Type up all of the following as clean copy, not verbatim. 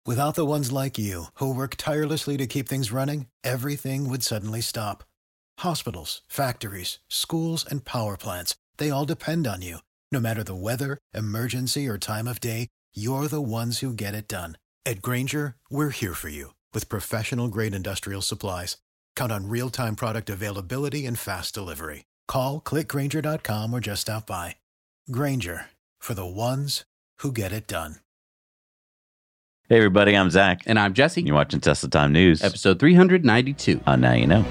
Without the ones like you, who work tirelessly to keep things running, everything would suddenly stop. Hospitals, factories, schools, and power plants, they all depend on you. No matter the weather, emergency, or time of day, you're the ones who get it done. At Grainger, we're here for you with professional-grade industrial supplies. Count on real-time product availability and fast delivery. Call, click Grainger.com, or just stop by. Grainger, for the ones who get it done. Hey everybody, I'm Zach. And I'm Jesse. You're watching Tesla Time News. Episode 392. Now you know.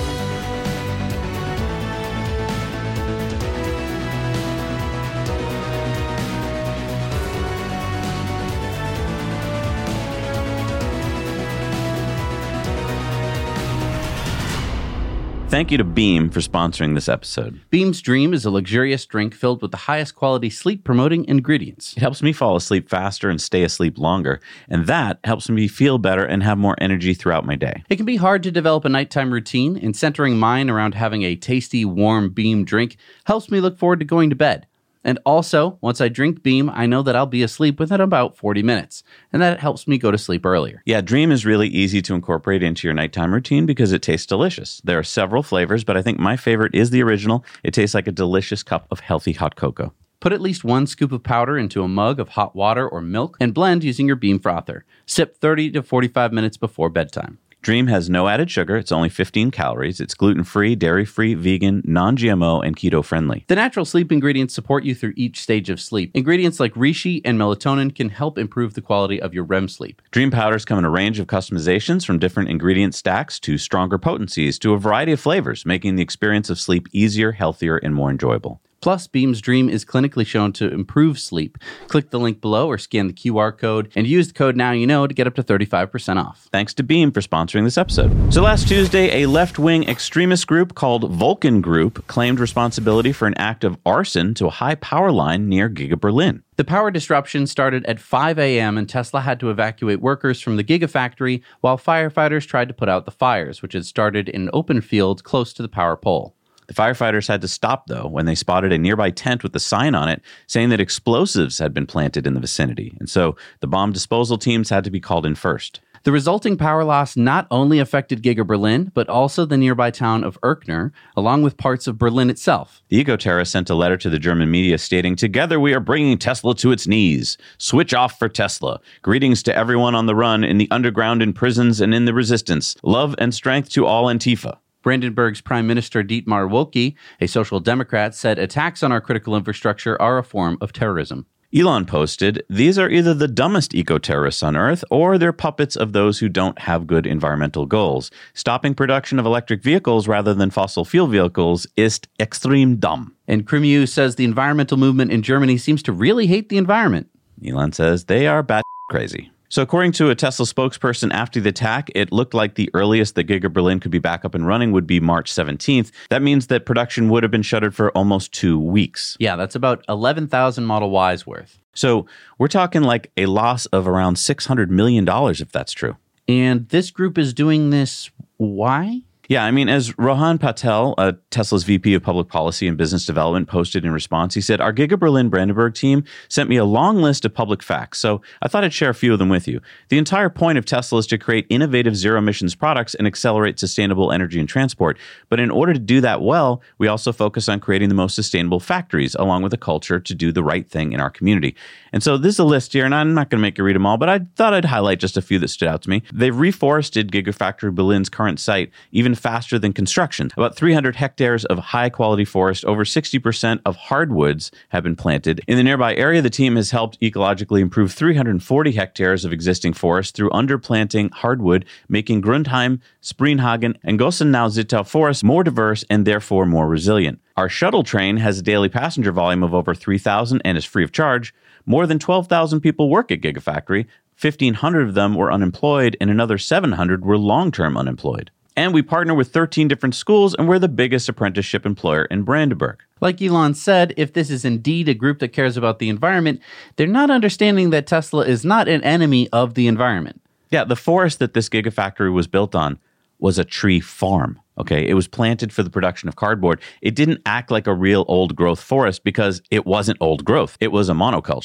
Thank you to Beam for sponsoring this episode. Beam's Dream is a luxurious drink filled with the highest quality sleep-promoting ingredients. It helps me fall asleep faster and stay asleep longer, and that helps me feel better and have more energy throughout my day. It can be hard to develop a nighttime routine, and centering mine around having a tasty, warm Beam drink helps me look forward to going to bed. And also, once I drink Beam, I know that I'll be asleep within about 40 minutes, and that helps me go to sleep earlier. Yeah, Dream is really easy to incorporate into your nighttime routine because it tastes delicious. There are several flavors, but I think my favorite is the original. It tastes like a delicious cup of healthy hot cocoa. Put at least 1 scoop of powder into a mug of hot water or milk and blend using your Beam frother. Sip 30 to 45 minutes before bedtime. Dream has no added sugar. It's only 15 calories. It's gluten-free, dairy-free, vegan, non-GMO, and keto-friendly. The natural sleep ingredients support you through each stage of sleep. Ingredients like reishi and melatonin can help improve the quality of your REM sleep. Dream powders come in a range of customizations from different ingredient stacks to stronger potencies to a variety of flavors, making the experience of sleep easier, healthier, and more enjoyable. Plus, Beam's Dream is clinically shown to improve sleep. Click the link below or scan the QR code and use the code NOWYOUKNOW to get up to 35% off. Thanks to Beam for sponsoring this episode. So last Tuesday, a left-wing extremist group called Vulcan Group claimed responsibility for an act of arson to a high power line near Giga Berlin. The power disruption started at 5 a.m. and Tesla had to evacuate workers from the Gigafactory while firefighters tried to put out the fires, which had started in an open field close to the power pole. The firefighters had to stop, though, when they spotted a nearby tent with a sign on it saying that explosives had been planted in the vicinity. And so the bomb disposal teams had to be called in first. The resulting power loss not only affected Giga Berlin, but also the nearby town of Erkner, along with parts of Berlin itself. The eco-terrorists sent a letter to the German media stating, "Together we are bringing Tesla to its knees. Switch off for Tesla. Greetings to everyone on the run, in the underground, in prisons, and in the resistance. Love and strength to all Antifa." Brandenburg's Prime Minister Dietmar Woidke, a social democrat, said attacks on our critical infrastructure are a form of terrorism. Elon posted, "These are either the dumbest eco-terrorists on Earth or they're puppets of those who don't have good environmental goals. Stopping production of electric vehicles rather than fossil fuel vehicles is extreme dumb." And Krimiu says the environmental movement in Germany seems to really hate the environment. Elon says they are bat crazy. So according to a Tesla spokesperson after the attack, it looked like the earliest that Giga Berlin could be back up and running would be March 17th. That means that production would have been shuttered for almost 2 weeks. Yeah, that's about 11,000 Model Ys worth. So we're talking like a loss of around $600 million if that's true. And this group is doing this, why? Yeah, I mean, as Rohan Patel, Tesla's VP of Public Policy and Business Development, posted in response, he said, "Our Giga Berlin Brandenburg team sent me a long list of public facts, so I thought I'd share a few of them with you. The entire point of Tesla is to create innovative zero-emissions products and accelerate sustainable energy and transport. But in order to do that well, we also focus on creating the most sustainable factories, along with a culture to do the right thing in our community." And so this is a list here, and I'm not going to make you read them all, but I thought I'd highlight just a few that stood out to me. They've reforested Gigafactory Berlin's current site even faster than construction. About 300 hectares of high-quality forest, over 60% of hardwoods have been planted. In the nearby area, the team has helped ecologically improve 340 hectares of existing forest through underplanting hardwood, making Grundheim, Spreenhagen, and Gossenau-Zittau forests more diverse and therefore more resilient. Our shuttle train has a daily passenger volume of over 3,000 and is free of charge. More than 12,000 people work at Gigafactory. 1,500 of them were unemployed, and another 700 were long-term unemployed. And we partner with 13 different schools, and we're the biggest apprenticeship employer in Brandenburg. Like Elon said, if this is indeed a group that cares about the environment, they're not understanding that Tesla is not an enemy of the environment. Yeah, the forest that this Gigafactory was built on was a tree farm. Okay, it was planted for the production of cardboard. It didn't act like a real old growth forest because it wasn't old growth. It was a monoculture.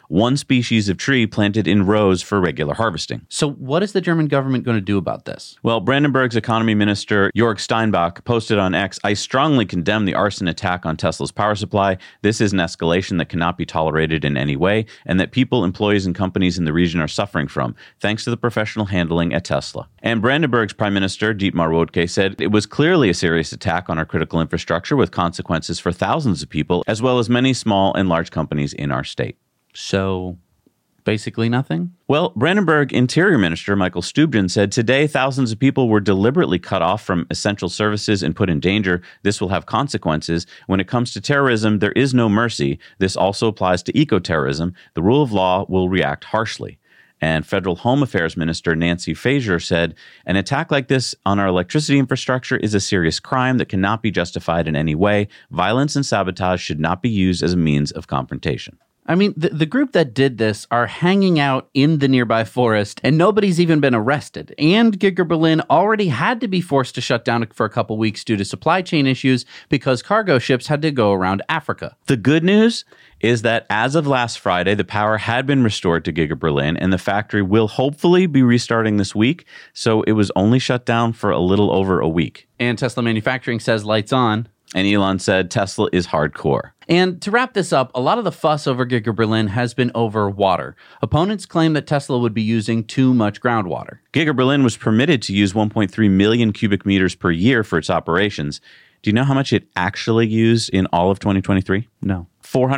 one species of tree planted in rows for regular harvesting. So what is the German government going to do about this? Well, Brandenburg's economy minister, Jörg Steinbach, posted on X, "I strongly condemn the arson attack on Tesla's power supply. This is an escalation that cannot be tolerated in any way, and that people, employees, and companies in the region are suffering from, thanks to the professional handling at Tesla." And Brandenburg's prime minister, Dietmar Woidke, said it was clearly a serious attack on our critical infrastructure with consequences for thousands of people, as well as many small and large companies in our state. So basically nothing? Well, Brandenburg Interior Minister Michael Stubjen said today thousands of people were deliberately cut off from essential services and put in danger. This will have consequences. When it comes to terrorism, there is no mercy. This also applies to eco-terrorism. The rule of law will react harshly. And Federal Home Affairs Minister Nancy Faeser said, an attack like this on our electricity infrastructure is a serious crime that cannot be justified in any way. Violence and sabotage should not be used as a means of confrontation. I mean, the group that did this are hanging out in the nearby forest, and nobody's even been arrested. And Giga Berlin already had to be forced to shut down for a couple weeks due to supply chain issues because cargo ships had to go around Africa. The good news is that as of last Friday, the power had been restored to Giga Berlin, and the factory will hopefully be restarting this week. So it was only shut down for a little over a week. And Tesla Manufacturing says lights on. And Elon said Tesla is hardcore. And to wrap this up, a lot of the fuss over Giga Berlin has been over water. Opponents claim that Tesla would be using too much groundwater. Giga Berlin was permitted to use 1.3 million cubic meters per year for its operations. Do you know how much it actually used in all of 2023? No.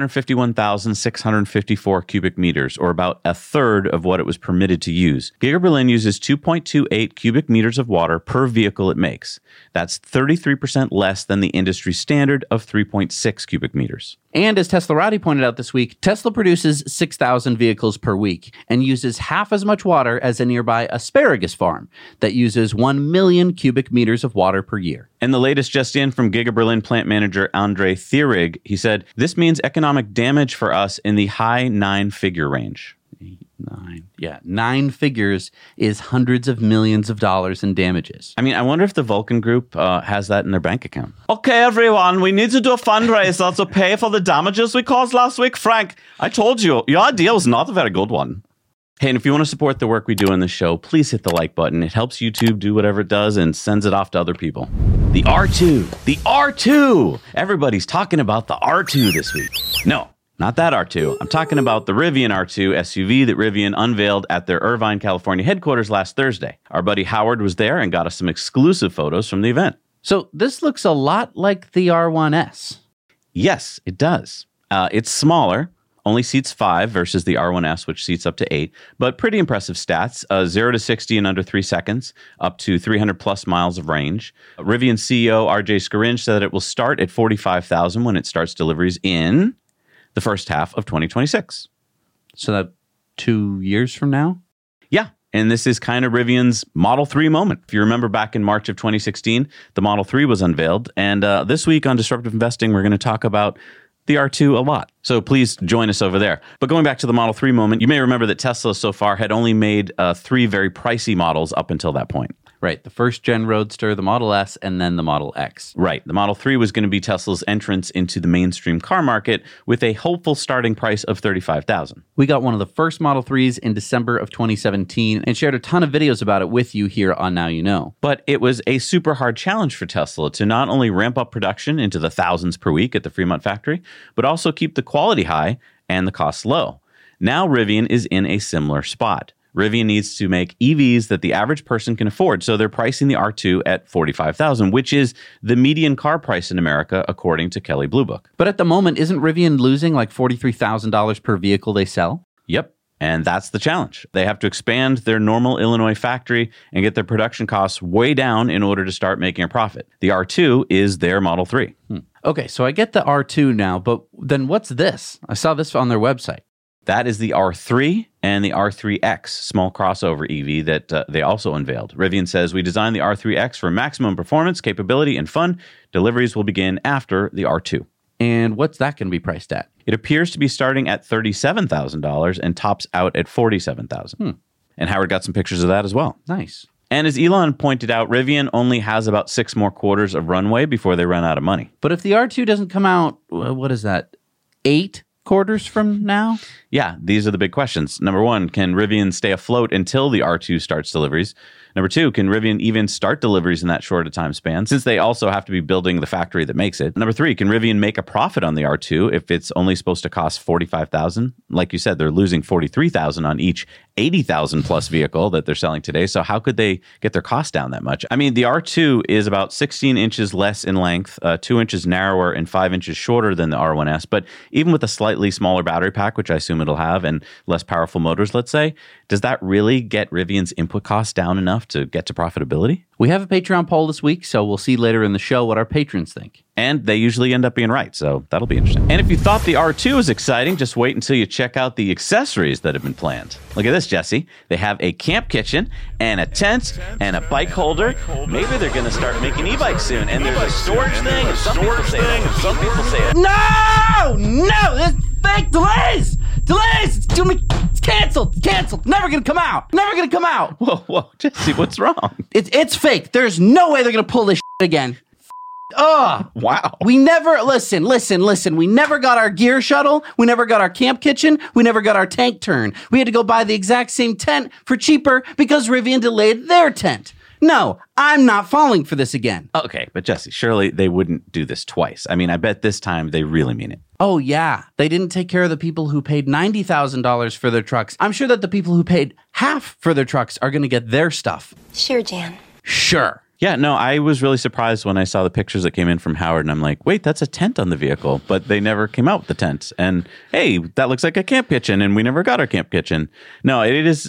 451,654 cubic meters, or about a third of what it was permitted to use. Giga Berlin uses 2.28 cubic meters of water per vehicle it makes. That's 33% less than the industry standard of 3.6 cubic meters. And as Teslarati pointed out this week, Tesla produces 6,000 vehicles per week and uses half as much water as a nearby asparagus farm that uses 1 million cubic meters of water per year. And the latest just in from Giga Berlin plant manager Andre Thierig, he said, this means economic damage for us in the high 9-figure range. 9 figures is hundreds of millions of dollars in damages. I mean, I wonder if the Vulcan Group has that in their bank account. Okay, everyone, we need to do a fundraiser to pay for the damages we caused last week. Frank, I told you, your idea was not a very good one. Hey, and if you want to support the work we do in the show, please hit the like button. It helps YouTube do whatever it does and sends it off to other people. The R2. The R2. Everybody's talking about the R2 this week. No, not that R2. I'm talking about the Rivian R2 SUV that Rivian unveiled at their Irvine, California headquarters last Thursday. Our buddy Howard was there and got us some exclusive photos from the event. So this looks a lot like the R1S. Yes, it does. It's smaller. Only seats 5 versus the R1S, which seats up to 8. But pretty impressive stats. 0 to 60 in under 3 seconds, up to 300 plus miles of range. Rivian CEO RJ Scaringe said that it will start at $45,000 when it starts deliveries in the first half of 2026. So that 2 years from now? Yeah. And this is kind of Rivian's Model 3 moment. If you remember back in March of 2016, the Model 3 was unveiled. And this week on Disruptive Investing, we're going to talk about the R2 a lot. So please join us over there. But going back to the Model 3 moment, you may remember that Tesla so far had only made 3 very pricey models up until that point. Right. The first gen Roadster, the Model S, and then the Model X. Right. The Model 3 was going to be Tesla's entrance into the mainstream car market with a hopeful starting price of $35,000. We got one of the first Model 3s in December of 2017 and shared a ton of videos about it with you here on Now You Know. But it was a super hard challenge for Tesla to not only ramp up production into the thousands per week at the Fremont factory, but also keep the quality high and the costs low. Now Rivian is in a similar spot. Rivian needs to make EVs that the average person can afford, so they're pricing the R2 at $45,000, which is the median car price in America, according to Kelley Blue Book. But at the moment, isn't Rivian losing like $43,000 per vehicle they sell? Yep, and that's the challenge. They have to expand their Normal, Illinois factory and get their production costs way down in order to start making a profit. The R2 is their Model 3. Okay, so I get the R2 now, but then what's this? I saw this on their website. That is the R3 and the R3X small crossover EV that they also unveiled. Rivian says, we designed the R3X for maximum performance, capability, and fun. Deliveries will begin after the R2. And what's that going to be priced at? It appears to be starting at $37,000 and tops out at $47,000. And Howard got some pictures of that as well. Nice. And as Elon pointed out, Rivian only has about 6 more quarters of runway before they run out of money. But if the R2 doesn't come out, what is that, 8 quarters from now? Yeah, these are the big questions. Number one, can Rivian stay afloat until the R2 starts deliveries? Number two, can Rivian even start deliveries in that short a time span, since they also have to be building the factory that makes it? Number three, can Rivian make a profit on the R2 if it's only supposed to cost $45,000? Like you said, they're losing $43,000 on each 80,000 plus vehicle that they're selling today. So how could they get their cost down that much? I mean, the R2 is about 16 inches less in length, 2 inches narrower, and 5 inches shorter than the R1S. But even with a slightly smaller battery pack, which I assume it'll have, and less powerful motors, let's say, does that really get Rivian's input costs down enough to get to profitability? We have a Patreon poll this week, so we'll see later in the show what our patrons think. And they usually end up being right, so that'll be interesting. And if you thought the R2 was exciting, just wait until you check out the accessories that have been planned. Look at this, Jesse. They have a camp kitchen and a tent and a bike holder. Maybe they're going to start making e-bikes soon. And there's a storage thing, and some people say that. Some people say it. No! There's fake delays! It's canceled. Never gonna come out. Whoa, Jesse, what's wrong? It's fake. There's no way they're gonna pull this shit again. Ugh. Wow. We never, listen. We never got our gear shuttle. We never got our camp kitchen. We never got our tank turn. We had to go buy the exact same tent for cheaper because Rivian delayed their tent. No, I'm not falling for this again. Okay, but Jesse, surely they wouldn't do this twice. I mean, I bet this time they really mean it. Oh, yeah. They didn't take care of the people who paid $90,000 for their trucks. I'm sure that the people who paid half for their trucks are going to get their stuff. Sure, Jan. Sure. Yeah, no, I was really surprised when I saw the pictures that came in from Howard, and I'm like, wait, that's a tent on the vehicle, but they never came out with the tent. And hey, that looks like a camp kitchen, and we never got our camp kitchen. No,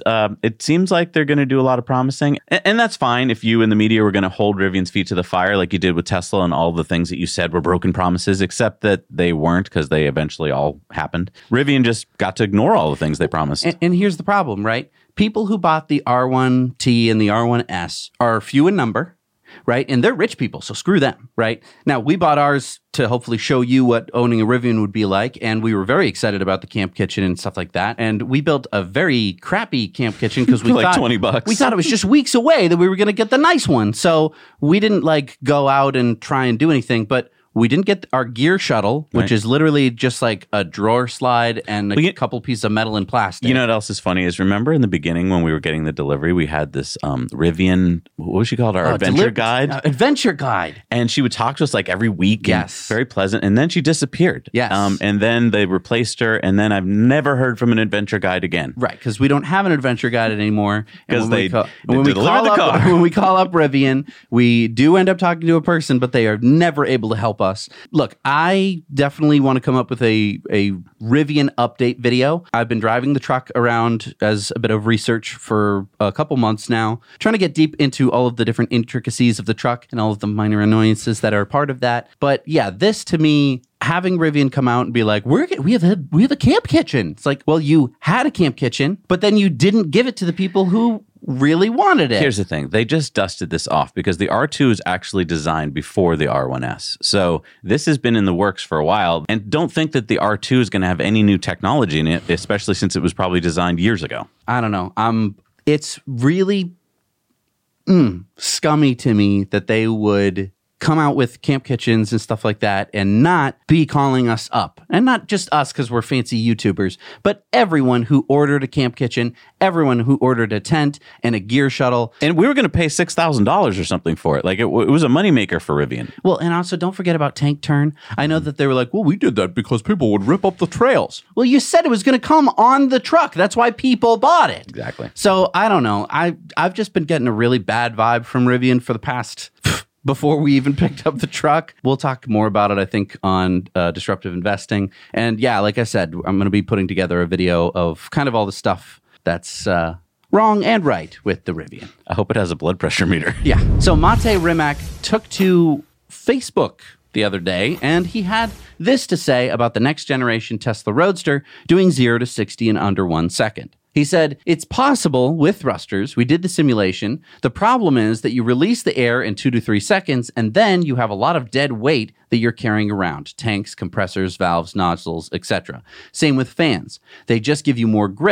it seems like they're going to do a lot of promising, and that's fine if you in the media were going to hold Rivian's feet to the fire like you did with Tesla and all the things that you said were broken promises, except that they weren't because they eventually all happened. Rivian just got to ignore all the things they promised. And here's the problem, right? People who bought the R1T and the R1S are few in number. Right? And they're rich people, so screw them, right? Now, we bought ours to hopefully show you what owning a Rivian would be like, and we were very excited about the camp kitchen and stuff like that. And we built a very crappy camp kitchen because we like thought $20. We thought it was just weeks away that we were going to get the nice one. So we didn't go out and try and do anything, but we didn't get our gear shuttle, which is literally just like a drawer slide and a couple pieces of metal and plastic. You know what else is funny is remember in the beginning when we were getting the delivery, we had this Rivian, what was she called? Our adventure guide? Adventure guide. And she would talk to us like every week. Yes. Very pleasant. And then she disappeared. Yes. And then they replaced her. And then I've never heard from an adventure guide again. Right. Because we don't have an adventure guide anymore. Because when we call up Rivian, we do end up talking to a person, but they are never able to help us. Look, I definitely want to come up with a Rivian update video. I've been driving the truck around as a bit of research for a couple months now, trying to get deep into all of the different intricacies of the truck and all of the minor annoyances that are part of that. But yeah, this to me, having Rivian come out and be like, we have a camp kitchen. It's like, well, you had a camp kitchen, but then you didn't give it to the people who really wanted it. Here's the thing. They just dusted this off because the R2 is actually designed before the R1S. So this has been in the works for a while. And don't think that the R2 is going to have any new technology in it, especially since it was probably designed years ago. I don't know. It's really scummy to me that they would come out with camp kitchens and stuff like that and not be calling us up. And not just us because we're fancy YouTubers, but everyone who ordered a camp kitchen, everyone who ordered a tent and a gear shuttle. And we were going to pay $6,000 or something for it. Like it was a moneymaker for Rivian. Well, and also don't forget about tank turn. I know that they were like, well, we did that because people would rip up the trails. Well, you said it was going to come on the truck. That's why people bought it. Exactly. So I don't know. I've just been getting a really bad vibe from Rivian for the past... before we even picked up the truck. We'll talk more about it, I think, on Disruptive Investing. And yeah, like I said, I'm going to be putting together a video of kind of all the stuff that's wrong and right with the Rivian. I hope it has a blood pressure meter. Yeah. So Mate Rimac took to Facebook the other day, and he had this to say about the next generation Tesla Roadster doing 0 to 60 in under 1 second. He said, it's possible with thrusters. We did the simulation. The problem is that you release the air in 2 to 3 seconds, and then you have a lot of dead weight that you're carrying around. Tanks, compressors, valves, nozzles, etc. Same with fans. They just give you more grip,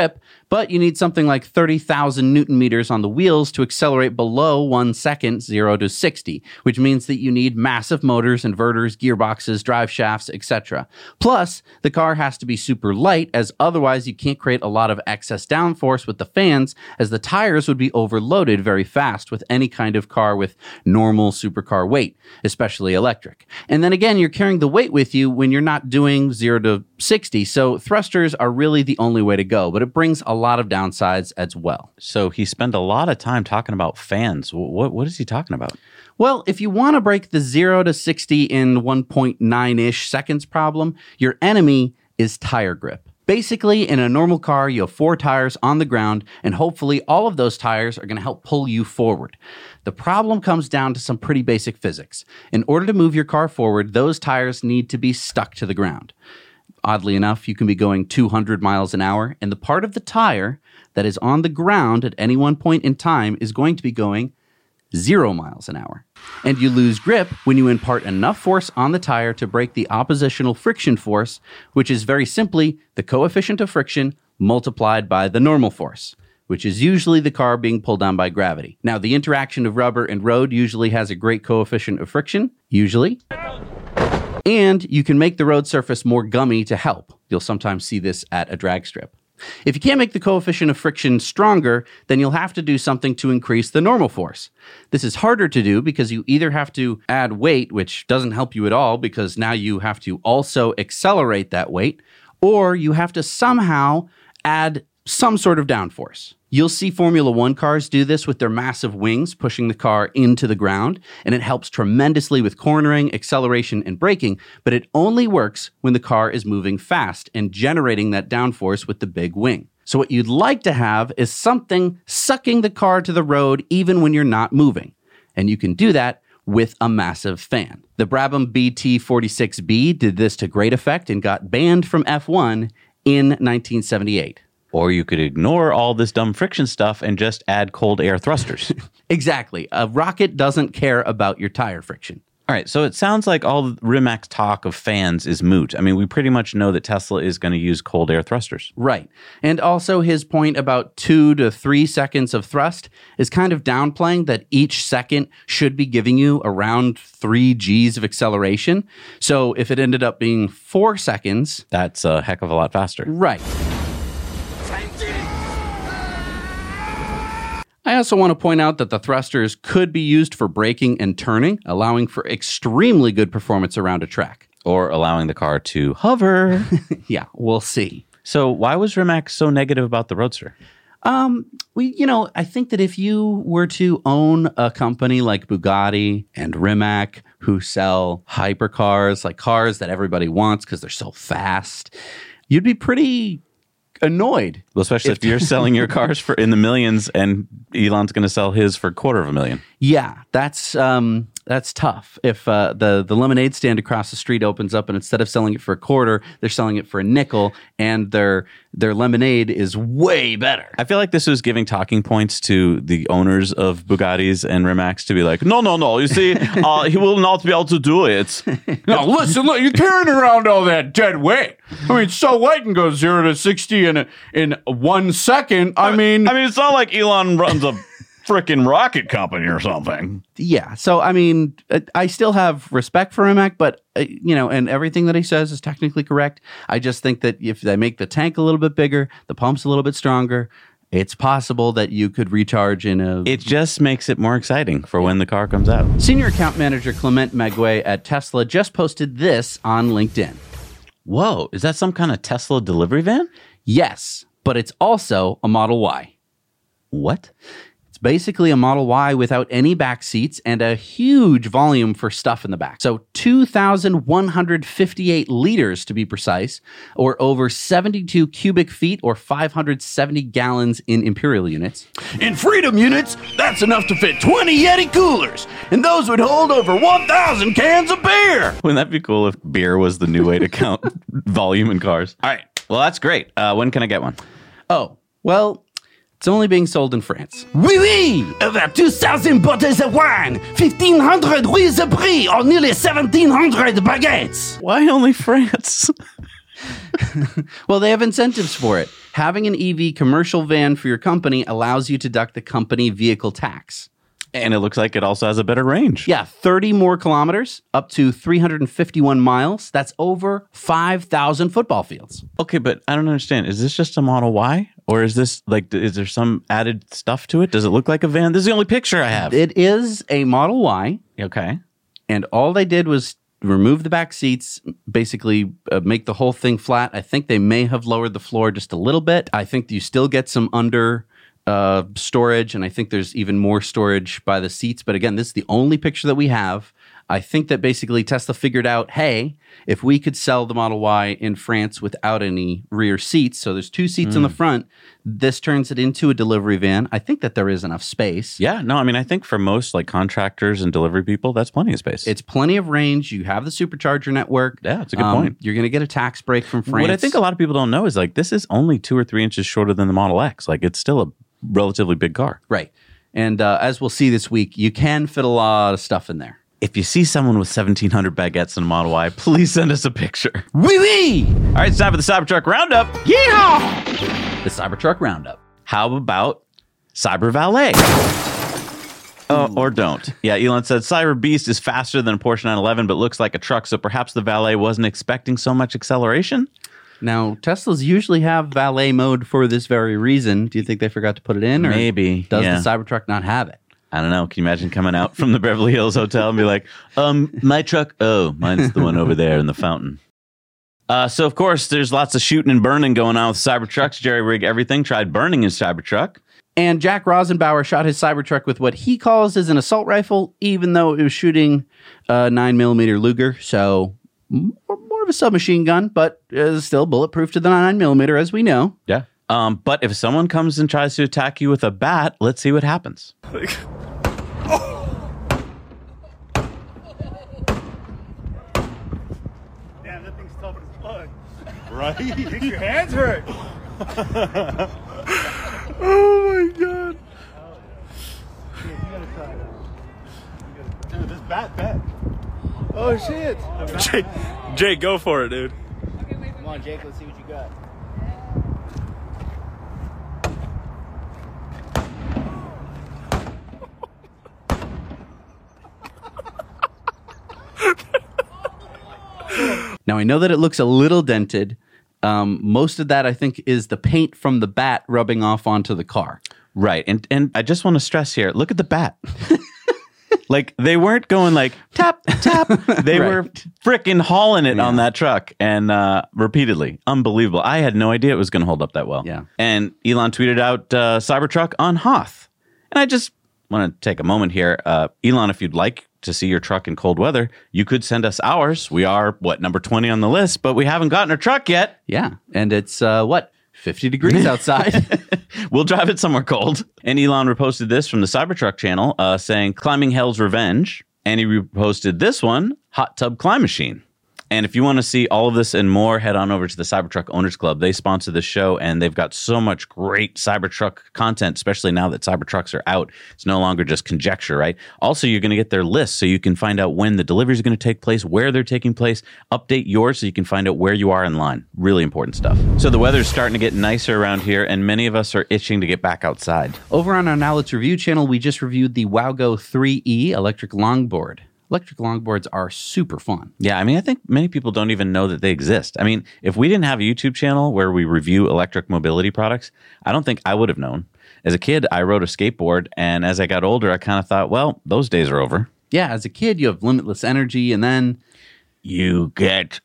But you need something like 30,000 Newton meters on the wheels to accelerate below 1 second, 0 to 60, which means that you need massive motors, inverters, gearboxes, drive shafts, etc. Plus, the car has to be super light, as otherwise you can't create a lot of excess downforce with the fans, as the tires would be overloaded very fast with any kind of car with normal supercar weight, especially electric. And then again, you're carrying the weight with you when you're not doing 0 to 60, so thrusters are really the only way to go, but it brings a lot of downsides as well. So he spent a lot of time talking about fans. What is he talking about? Well, if you want to break the 0 to 60 in 1.9-ish seconds problem, your enemy is tire grip. Basically, in a normal car, you have 4 tires on the ground, and hopefully all of those tires are going to help pull you forward. The problem comes down to some pretty basic physics. In order to move your car forward, those tires need to be stuck to the ground. Oddly enough, you can be going 200 miles an hour, and the part of the tire that is on the ground at any one point in time is going to be going 0 miles an hour. And you lose grip when you impart enough force on the tire to break the oppositional friction force, which is very simply the coefficient of friction multiplied by the normal force, which is usually the car being pulled down by gravity. Now, the interaction of rubber and road usually has a great coefficient of friction, usually. And you can make the road surface more gummy to help. You'll sometimes see this at a drag strip. If you can't make the coefficient of friction stronger, then you'll have to do something to increase the normal force. This is harder to do because you either have to add weight, which doesn't help you at all because now you have to also accelerate that weight, or you have to somehow add some sort of downforce. You'll see Formula One cars do this with their massive wings, pushing the car into the ground, and it helps tremendously with cornering, acceleration, and braking, but it only works when the car is moving fast and generating that downforce with the big wing. So what you'd like to have is something sucking the car to the road even when you're not moving. And you can do that with a massive fan. The Brabham BT46B did this to great effect and got banned from F1 in 1978. Or you could ignore all this dumb friction stuff and just add cold air thrusters. Exactly. A rocket doesn't care about your tire friction. All right, so it sounds like all the Rimac talk of fans is moot. I mean, we pretty much know that Tesla is going to use cold air thrusters. Right. And also his point about 2 to 3 seconds of thrust is kind of downplaying that each second should be giving you around 3 Gs of acceleration. So if it ended up being 4 seconds... That's a heck of a lot faster. Right. I also want to point out that the thrusters could be used for braking and turning, allowing for extremely good performance around a track. Or allowing the car to hover. Yeah, we'll see. So why was Rimac so negative about the Roadster? I think that if you were to own a company like Bugatti and Rimac, who sell hypercars, like cars that everybody wants because they're so fast, you'd be pretty annoyed. Well, especially if you're selling your cars for in the millions and Elon's going to sell his for $250,000. Yeah, that's tough. If the lemonade stand across the street opens up and instead of selling it for a quarter, they're selling it for a nickel, and their lemonade is way better. I feel like this was giving talking points to the owners of Bugattis and Rimacs to be like, no, you see, he will not be able to do it. Now, listen, look, you're carrying around all that dead weight. I mean, so what? Can go 0 to 60 in 1 second. I mean, it's not like Elon runs a freaking rocket company or something. Yeah. So, I mean, I still have respect for Rimac, but, and everything that he says is technically correct. I just think that if they make the tank a little bit bigger, the pump's a little bit stronger, it's possible that you could recharge in a... It just makes it more exciting for when the car comes out. Senior account manager Clement Maguey at Tesla just posted this on LinkedIn. Whoa, is that some kind of Tesla delivery van? Yes, but it's also a Model Y. What? It's basically a Model Y without any back seats and a huge volume for stuff in the back. So 2,158 liters to be precise, or over 72 cubic feet or 570 gallons in Imperial units. in Freedom units, that's enough to fit 20 Yeti coolers, and those would hold over 1,000 cans of beer. Wouldn't that be cool if beer was the new way to count volume in cars? All right, well, that's great. When can I get one? Oh, well... It's only being sold in France. Oui, oui! Over 2,000 bottles of wine, 1,500 Louis de Brie, or nearly 1,700 baguettes. Why only France? Well, they have incentives for it. Having an EV commercial van for your company allows you to deduct the company vehicle tax. And it looks like it also has a better range. Yeah, 30 more kilometers, up to 351 miles. That's over 5,000 football fields. Okay, but I don't understand. Is this just a Model Y? Or is this like, is there some added stuff to it? Does it look like a van? This is the only picture I have. It is a Model Y, Okay. and all they did was remove the back seats, basically make the whole thing flat. I think they may have lowered the floor just a little bit. I think you still get some under storage, and I think there's even more storage by the seats. But again, this is the only picture that we have. I think that basically Tesla figured out, hey, if we could sell the Model Y in France without any rear seats, so there's 2 seats in the front, this turns it into a delivery van. I think that there is enough space. Yeah, no, I mean, I think for most like contractors and delivery people, that's plenty of space. It's plenty of range. You have the supercharger network. Yeah, that's a good point. You're going to get a tax break from France. What I think a lot of people don't know is like this is only 2 or 3 inches shorter than the Model X. Like it's still a relatively big car. Right. And as we'll see this week, you can fit a lot of stuff in there. If you see someone with 1,700 baguettes in a Model Y, please send us a picture. Wee wee! All right, it's time for the Cybertruck Roundup. Yeehaw! The Cybertruck Roundup. How about Cyber Valet? Or don't. Yeah, Elon said Cyber Beast is faster than a Porsche 911, but looks like a truck, so perhaps the Valet wasn't expecting so much acceleration? Now, Teslas usually have valet mode for this very reason. Do you think they forgot to put it in? Or Maybe. Does yeah. the Cybertruck not have it? I don't know. Can you imagine coming out from the Beverly Hills Hotel and be like, my truck, oh, mine's the one over there in the fountain. So, of course, there's lots of shooting and burning going on with Cybertrucks. Jerry Rig Everything tried burning his Cybertruck. And Jack Rosenbauer shot his Cybertruck with what he calls as an assault rifle, even though it was shooting a 9mm Luger. So, more of a submachine gun, but still bulletproof to the 9mm, as we know. Yeah. But if someone comes and tries to attack you with a bat, let's see what happens. Damn, that thing's tough as fuck. Right? Makes your hands hurt. Oh my god. You gotta try that. Dude, this bat. Oh shit. Jake, go for it, dude. Come on, Jake, let's see what you got. Now, I know that it looks a little dented. Most of that, I think, is the paint from the bat rubbing off onto the car. Right. And I just want to stress here, look at the bat. Like, they weren't going like, tap, tap. They Right. were frickin' hauling it on that truck and repeatedly. Unbelievable. I had no idea it was going to hold up that well. Yeah. And Elon tweeted out Cybertruck on Hoth. And I just want to take a moment here. Elon, if you'd like to see your truck in cold weather, you could send us ours. We are, number 20 on the list, but we haven't gotten our truck yet. Yeah. And it's, 50 degrees outside. We'll drive it somewhere cold. And Elon reposted this from the Cybertruck channel saying, Climbing Hell's Revenge. And he reposted this one, Hot Tub Climb Machine. And if you want to see all of this and more, head on over to the Cybertruck Owners Club. They sponsor the show, and they've got so much great Cybertruck content, especially now that Cybertrucks are out. It's no longer just conjecture, right? Also, you're going to get their list so you can find out when the deliveries are going to take place, where they're taking place, update yours so you can find out where you are in line. Really important stuff. So the weather's starting to get nicer around here, and many of us are itching to get back outside. Over on our Now Let's Review channel, we just reviewed the Wowgo 3E electric longboard. Electric longboards are super fun. Yeah, I mean, I think many people don't even know that they exist. I mean, if we didn't have a YouTube channel where we review electric mobility products, I don't think I would have known. As a kid, I rode a skateboard, and as I got older, I kind of thought, well, those days are over. Yeah, as a kid, you have limitless energy, and then you get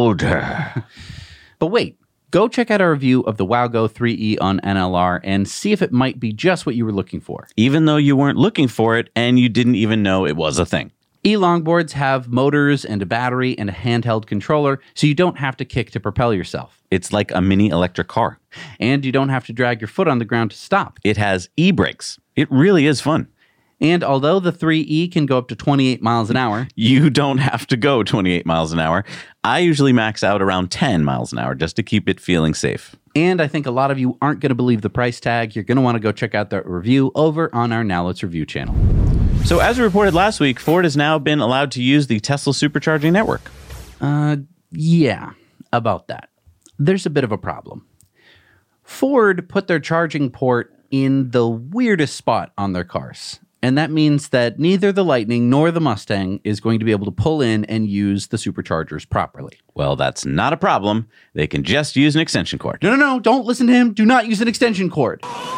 older. But wait, go check out our review of the Wowgo 3E on NLR and see if it might be just what you were looking for. Even though you weren't looking for it, and you didn't even know it was a thing. E-longboards have motors and a battery and a handheld controller, so you don't have to kick to propel yourself. It's like a mini electric car. And you don't have to drag your foot on the ground to stop. It has e-brakes. It really is fun. And although the 3E can go up to 28 miles an hour, you don't have to go 28 miles an hour. I usually max out around 10 miles an hour just to keep it feeling safe. And I think a lot of you aren't going to believe the price tag. You're going to want to go check out that review over on our Now Let's Review channel. So as we reported last week, Ford has now been allowed to use the Tesla supercharging network. Yeah, about that. there's a bit of a problem. Ford put their charging port in the weirdest spot on their cars. And that means that neither the Lightning nor the Mustang is going to be able to pull in and use the superchargers properly. Well, that's not a problem. They can just use an extension cord. No. Don't listen to him. Do not use an extension cord.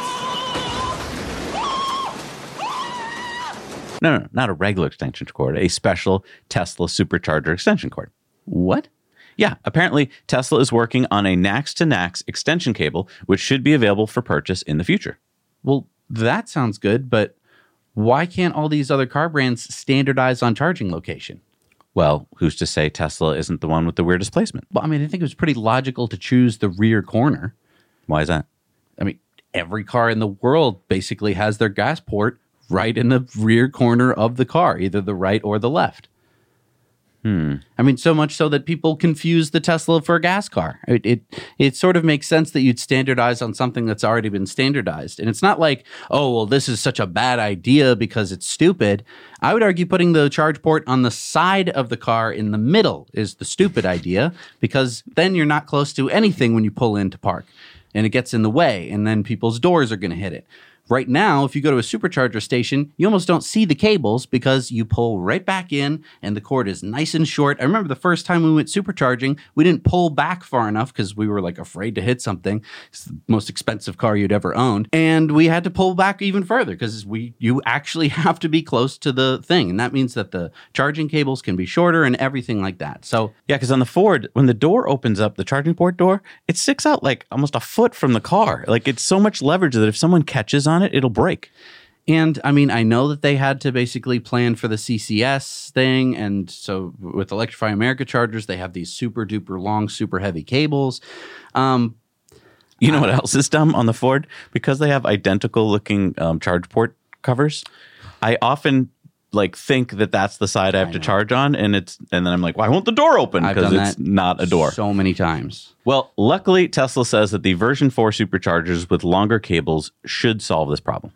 No, not a regular extension cord, a special Tesla supercharger extension cord. What? Yeah, apparently Tesla is working on a NACS-to-NACS extension cable, which should be available for purchase in the future. Well, that sounds good, but why can't all these other car brands standardize on charging location? Well, who's to say Tesla isn't the one with the weirdest placement? Well, I mean, I think it was pretty logical to choose the rear corner. Why is that? I mean, every car in the world basically has their gas port right in the rear corner of the car, either the right or the left. I mean, so much so that people confuse the Tesla for a gas car. It sort of makes sense that you'd standardize on something that's already been standardized. And it's not like, oh, well, this is such a bad idea because it's stupid. I would argue putting the charge port on the side of the car in the middle is the stupid idea, because then you're not close to anything when you pull in to park. And it gets in the way, and then people's doors are going to hit it. Right now, if you go to a supercharger station, you almost don't see the cables because you pull right back in and the cord is nice and short. I remember the first time we went supercharging, we didn't pull back far enough because we were like afraid to hit something. It's the most expensive car you'd ever owned. And we had to pull back even further because you actually have to be close to the thing. And that means that the charging cables can be shorter and everything like that. So yeah, because on the Ford, when the door opens up, the charging port door, it sticks out like almost a foot from the car. Like it's so much leverage that if someone catches on it, it'll break. And I mean, I know that they had to basically plan for the CCS thing. And so with Electrify America chargers, they have these super duper long, super heavy cables. You know what else is dumb on the Ford? Because they have identical looking charge port covers. I often think that that's the side I have to charge on. And then I'm like, why won't the door open? Because it's not a door. So many times. Well, luckily, Tesla says that the version 4 superchargers with longer cables should solve this problem.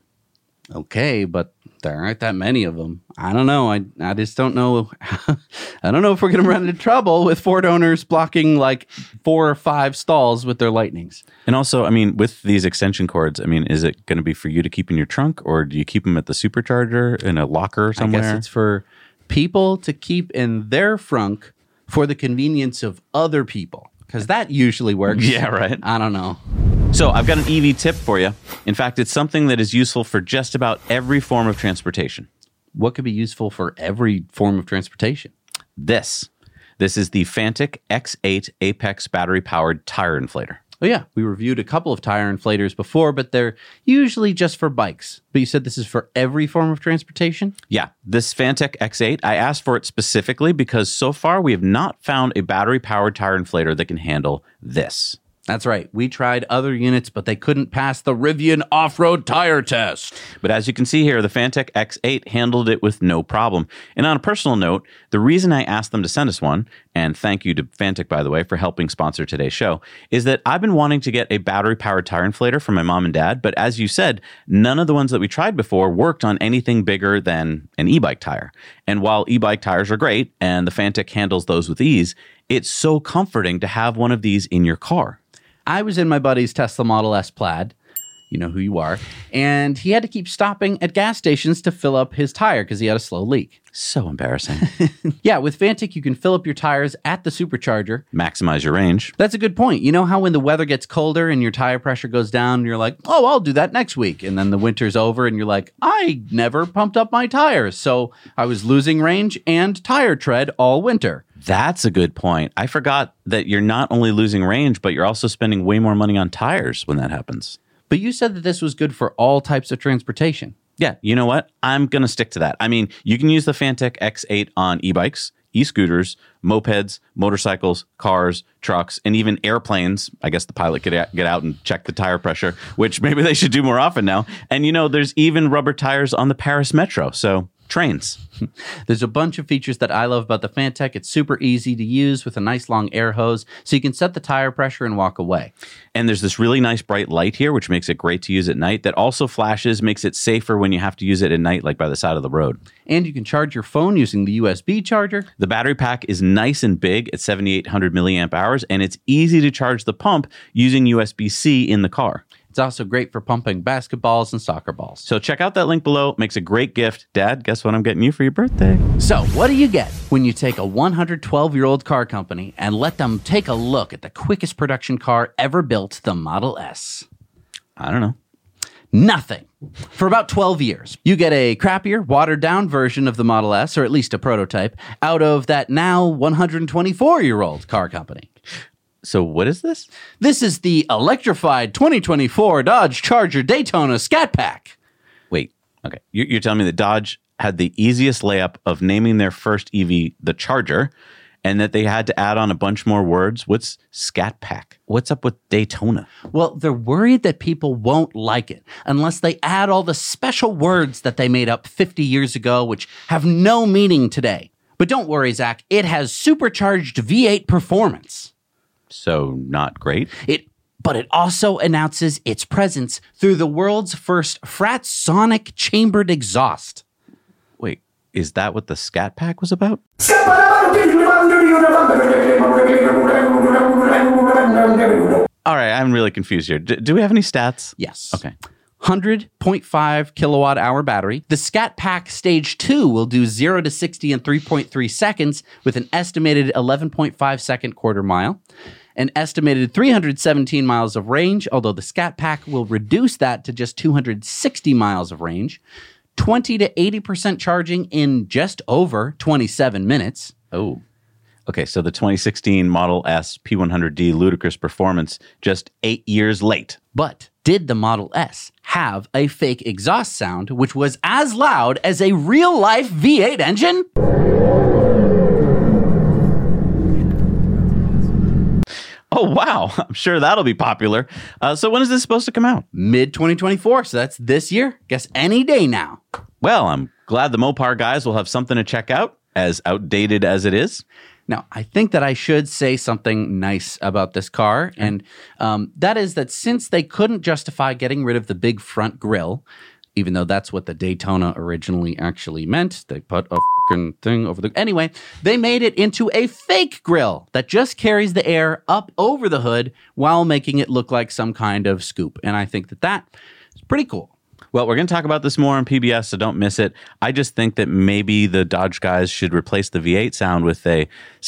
Okay, but there aren't that many of them. I don't know. I just don't know. I don't know if we're going to run into trouble with Ford owners blocking like 4 or 5 stalls with their Lightnings. And also, I mean, with these extension cords, I mean, is it going to be for you to keep in your trunk, or do you keep them at the supercharger in a locker somewhere? I guess it's for people to keep in their frunk for the convenience of other people, because that usually works. Yeah, right. I don't know. So I've got an EV tip for you. In fact, it's something that is useful for just about every form of transportation. What could be useful for every form of transportation? This is the Fantic X8 Apex battery-powered tire inflator. Oh, yeah. We reviewed a couple of tire inflators before, but they're usually just for bikes. But you said this is for every form of transportation? Yeah. This Fantic X8, I asked for it specifically because so far we have not found a battery-powered tire inflator that can handle this. That's right. We tried other units, but they couldn't pass the Rivian off-road tire test. But as you can see here, the Fantic X8 handled it with no problem. And on a personal note, the reason I asked them to send us one, and thank you to Fantic, by the way, for helping sponsor today's show, is that I've been wanting to get a battery-powered tire inflator for my mom and dad, but as you said, none of the ones that we tried before worked on anything bigger than an e-bike tire. And while e-bike tires are great, and the Fantic handles those with ease, it's so comforting to have one of these in your car. I was in my buddy's Tesla Model S Plaid, you know who you are, and he had to keep stopping at gas stations to fill up his tire because he had a slow leak. So embarrassing. Yeah, with Fantic, you can fill up your tires at the supercharger. Maximize your range. That's a good point. You know how when the weather gets colder and your tire pressure goes down, you're like, oh, I'll do that next week. And then the winter's over and you're like, I never pumped up my tires. So I was losing range and tire tread all winter. That's a good point. I forgot that you're not only losing range, but you're also spending way more money on tires when that happens. But you said that this was good for all types of transportation. Yeah, you know what? I'm going to stick to that. I mean, you can use the Fantic X8 on e-bikes, e-scooters, mopeds, motorcycles, cars, trucks, and even airplanes. I guess the pilot could get out and check the tire pressure, which maybe they should do more often now. And, you know, there's even rubber tires on the Paris Metro. So Trains. There's a bunch of features that I love about the Fantech. It's super easy to use with a nice long air hose, so you can set the tire pressure and walk away. And there's this really nice bright light here, which makes it great to use at night, that also flashes, makes it safer when you have to use it at night, like by the side of the road. And you can charge your phone using the USB charger. The battery pack is nice and big at 7,800 milliamp hours, and it's easy to charge the pump using USB-C in the car. It's also great for pumping basketballs and soccer balls. So check out that link below. Makes a great gift. Dad, guess what I'm getting you for your birthday? So what do you get when you take a 112-year-old car company and let them take a look at the quickest production car ever built, the Model S? I don't know. Nothing. For about 12 years, you get a crappier, watered-down version of the Model S, or at least a prototype, out of that now 124-year-old car company. So what is this? This is the electrified 2024 Dodge Charger Daytona Scat Pack. Wait, okay. You're telling me that Dodge had the easiest layup of naming their first EV the Charger, and that they had to add on a bunch more words? What's Scat Pack? What's up with Daytona? Well, they're worried that people won't like it unless they add all the special words that they made up 50 years ago, which have no meaning today. But don't worry, Zach, it has supercharged V8 performance. So not great? But it also announces its presence through the world's first fratsonic chambered exhaust. Wait, is that what the Scat Pack was about? All right, I'm really confused here. Do we have any stats? Yes. Okay. 100.5 kilowatt hour battery. The Scat Pack Stage 2 will do 0 to 60 in 3.3 seconds with an estimated 11.5 second quarter mile. An estimated 317 miles of range, although the Scat Pack will reduce that to just 260 miles of range. 20 to 80% charging in just over 27 minutes. Oh. Okay, so the 2016 Model S P100D ludicrous performance just 8 years late. But did the Model S have a fake exhaust sound which was as loud as a real-life V8 engine? Oh, wow. I'm sure that'll be popular. So when is this supposed to come out? Mid-2024, so that's this year. Guess any day now. Well, I'm glad the Mopar guys will have something to check out, as outdated as it is. Now, I think that I should say something nice about this car, and that is that since they couldn't justify getting rid of the big front grille, even though that's what the Daytona originally actually meant, they put a fucking thing over the... Anyway, they made it into a fake grille that just carries the air up over the hood while making it look like some kind of scoop, and I think that that is pretty cool. Well, we're going to talk about this more on PBS, so don't miss it. I just think that maybe the Dodge guys should replace the V8 sound with a...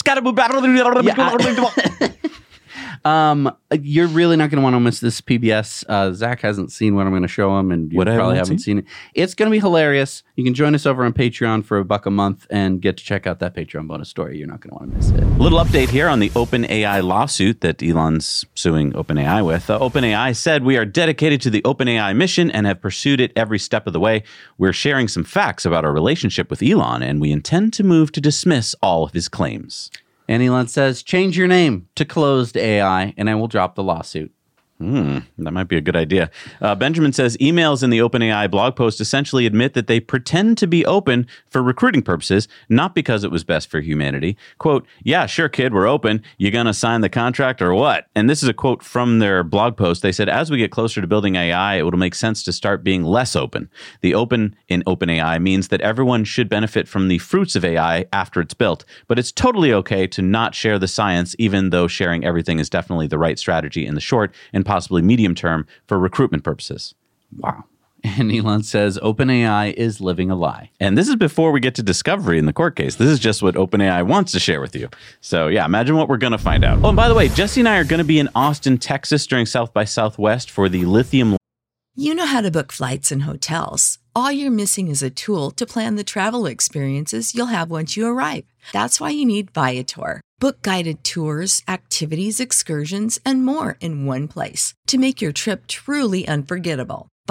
You're really not going to want to miss this PBS. Zach hasn't seen what I'm going to show him, and you probably haven't seen it. It's going to be hilarious. You can join us over on Patreon for $1 a month and get to check out that Patreon bonus story. You're not going to want to miss it. Little update here on the OpenAI lawsuit that Elon's suing OpenAI with. OpenAI said, "We are dedicated to the OpenAI mission and have pursued it every step of the way. We're sharing some facts about our relationship with Elon, and we intend to move to dismiss all of his claims." And Elon says, change your name to Closed AI, and I will drop the lawsuit. That might be a good idea. Benjamin says emails in the OpenAI blog post essentially admit that they pretend to be open for recruiting purposes, not because it was best for humanity. Quote, "Yeah, sure, kid, we're open. You gonna sign the contract or what?" And this is a quote from their blog post. They said, "As we get closer to building AI, it will make sense to start being less open. The open in OpenAI means that everyone should benefit from the fruits of AI after it's built, but it's totally okay to not share the science, even though sharing everything is definitely the right strategy in the short and possibly medium term for recruitment purposes." Wow. And Elon says OpenAI is living a lie. And this is before we get to discovery in the court case. This is just what OpenAI wants to share with you. So yeah, imagine what we're going to find out. Oh, and by the way, Jesse and I are going to be in Austin, Texas during South by Southwest for the Lithium. You know how to book flights and hotels. All you're missing is a tool to plan the travel experiences you'll have once you arrive. That's why you need Viator. Book guided tours, activities, excursions, and more in one place to make your trip truly unforgettable.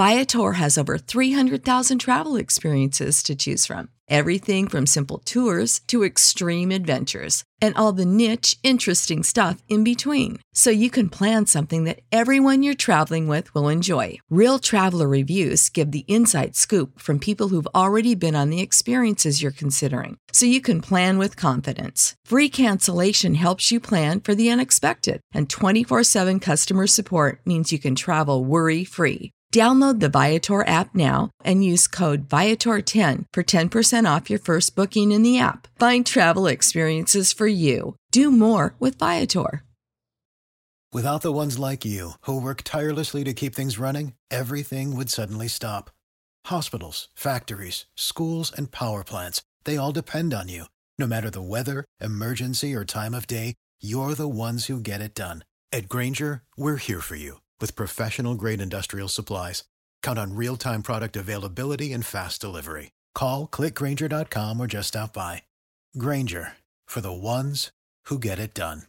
Viator has over 300,000 travel experiences to choose from. Everything from simple tours to extreme adventures and all the niche, interesting stuff in between. So you can plan something that everyone you're traveling with will enjoy. Real traveler reviews give the inside scoop from people who've already been on the experiences you're considering. So you can plan with confidence. Free cancellation helps you plan for the unexpected. And 24/7 customer support means you can travel worry-free. Download the Viator app now and use code Viator10 for 10% off your first booking in the app. Find travel experiences for you. Do more with Viator. Without the ones like you, who work tirelessly to keep things running, everything would suddenly stop. Hospitals, factories, schools, and power plants, they all depend on you. No matter the weather, emergency, or time of day, you're the ones who get it done. At Grainger, we're here for you with professional-grade industrial supplies. Count on real-time product availability and fast delivery. Call, click Grainger.com, or just stop by. Grainger, for the ones who get it done.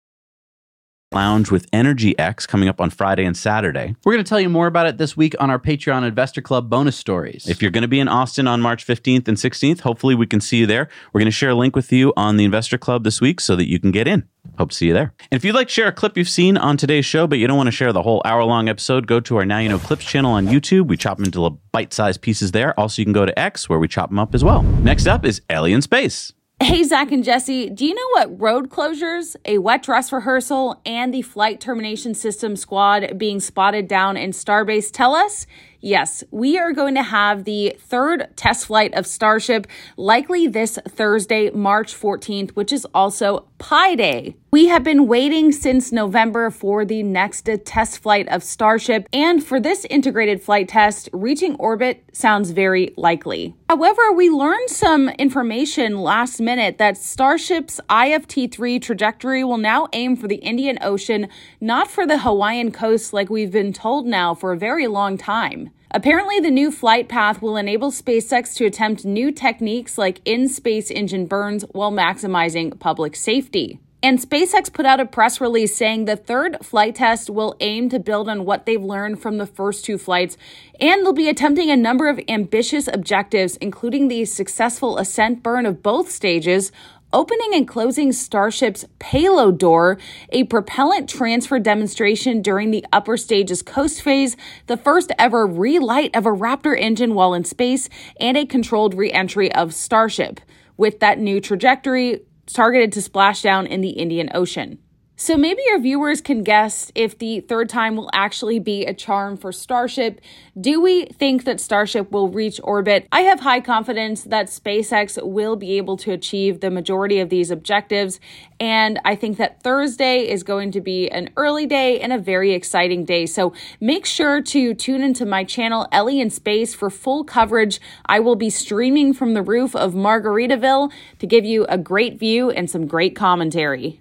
Lounge with Energy X coming up on Friday and Saturday. We're going to tell you more about it this week on our Patreon Investor Club bonus stories. If you're going to be in Austin on March 15th and 16th, hopefully we can see you there. We're going to share a link with you on the Investor Club this week so that you can get in. Hope to see you there. And if you'd like to share a clip you've seen on today's show, but you don't want to share the whole hour-long episode, go to our Now You Know Clips channel on YouTube. We chop them into bite-sized pieces there. Also, you can go to X, where we chop them up as well. Next up is Ellie in Space. Hey, Zach and Jesse, do you know what road closures, a wet dress rehearsal, and the flight termination system squad being spotted down in Starbase tell us? Yes, we are going to have the third test flight of Starship, likely this Thursday, March 14th, which is also Pi Day. We have been waiting since November for the next test flight of Starship, and for this integrated flight test, reaching orbit sounds very likely. However, we learned some information last minute that Starship's IFT-3 trajectory will now aim for the Indian Ocean, not for the Hawaiian coast like we've been told now for a very long time. Apparently, the new flight path will enable SpaceX to attempt new techniques like in-space engine burns while maximizing public safety. And SpaceX put out a press release saying the third flight test will aim to build on what they've learned from the first two flights, and they'll be attempting a number of ambitious objectives, including the successful ascent burn of both stages, opening and closing Starship's payload door, a propellant transfer demonstration during the upper stage's coast phase, the first ever relight of a Raptor engine while in space, and a controlled re-entry of Starship, with that new trajectory targeted to splash down in the Indian Ocean. So maybe your viewers can guess if the third time will actually be a charm for Starship. Do we think that Starship will reach orbit? I have high confidence that SpaceX will be able to achieve the majority of these objectives, and I think that Thursday is going to be an early day and a very exciting day. So make sure to tune into my channel, Ellie in Space, for full coverage. I will be streaming from the roof of Margaritaville to give you a great view and some great commentary.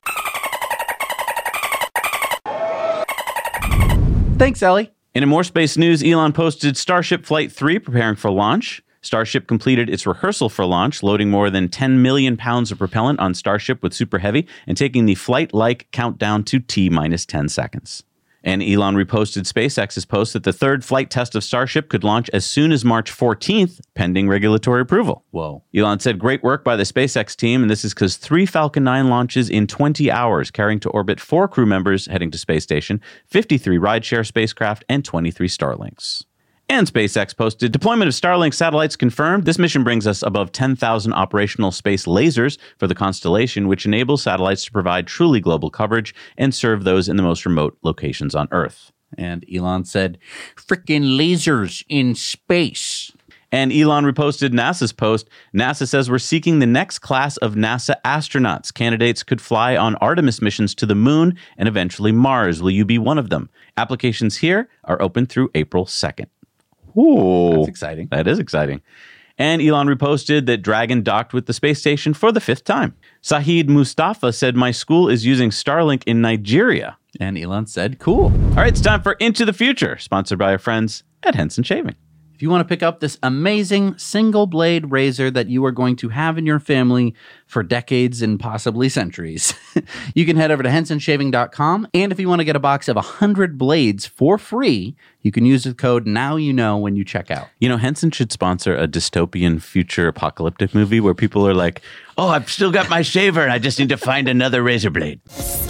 Thanks, Ellie. And in more space news, Elon posted Starship Flight 3 preparing for launch. Starship completed its rehearsal for launch, loading more than 10 million pounds of propellant on Starship with Super Heavy and taking the flight-like countdown to T-minus 10 seconds. And Elon reposted SpaceX's post that the third flight test of Starship could launch as soon as March 14th, pending regulatory approval. Whoa. Elon said, great work by the SpaceX team, and this is because 3 Falcon 9 launches in 20 hours, carrying to orbit 4 crew members heading to space station, 53 rideshare spacecraft, and 23 Starlinks. And SpaceX posted, deployment of Starlink satellites confirmed. This mission brings us above 10,000 operational space lasers for the constellation, which enables satellites to provide truly global coverage and serve those in the most remote locations on Earth. And Elon said, frickin' lasers in space. And Elon reposted NASA's post. NASA says we're seeking the next class of NASA astronauts. Candidates could fly on Artemis missions to the moon and eventually Mars. Will you be one of them? Applications here are open through April 2nd. Ooh, that's exciting. That is exciting. And Elon reposted that Dragon docked with the space station for the 5th time. Sahid Mustafa said, my school is using Starlink in Nigeria. And Elon said, cool. All right, it's time for Into the Future, sponsored by our friends at Henson Shaving. If you want to pick up this amazing single blade razor that you are going to have in your family for decades and possibly centuries, you can head over to hensonshaving.com. And if you want to get a box of 100 blades for free, you can use the code NOWYOUKNOW when you check out. You know, Henson should sponsor a dystopian future apocalyptic movie where people are like, oh, I've still got my shaver and I just need to find another razor blade.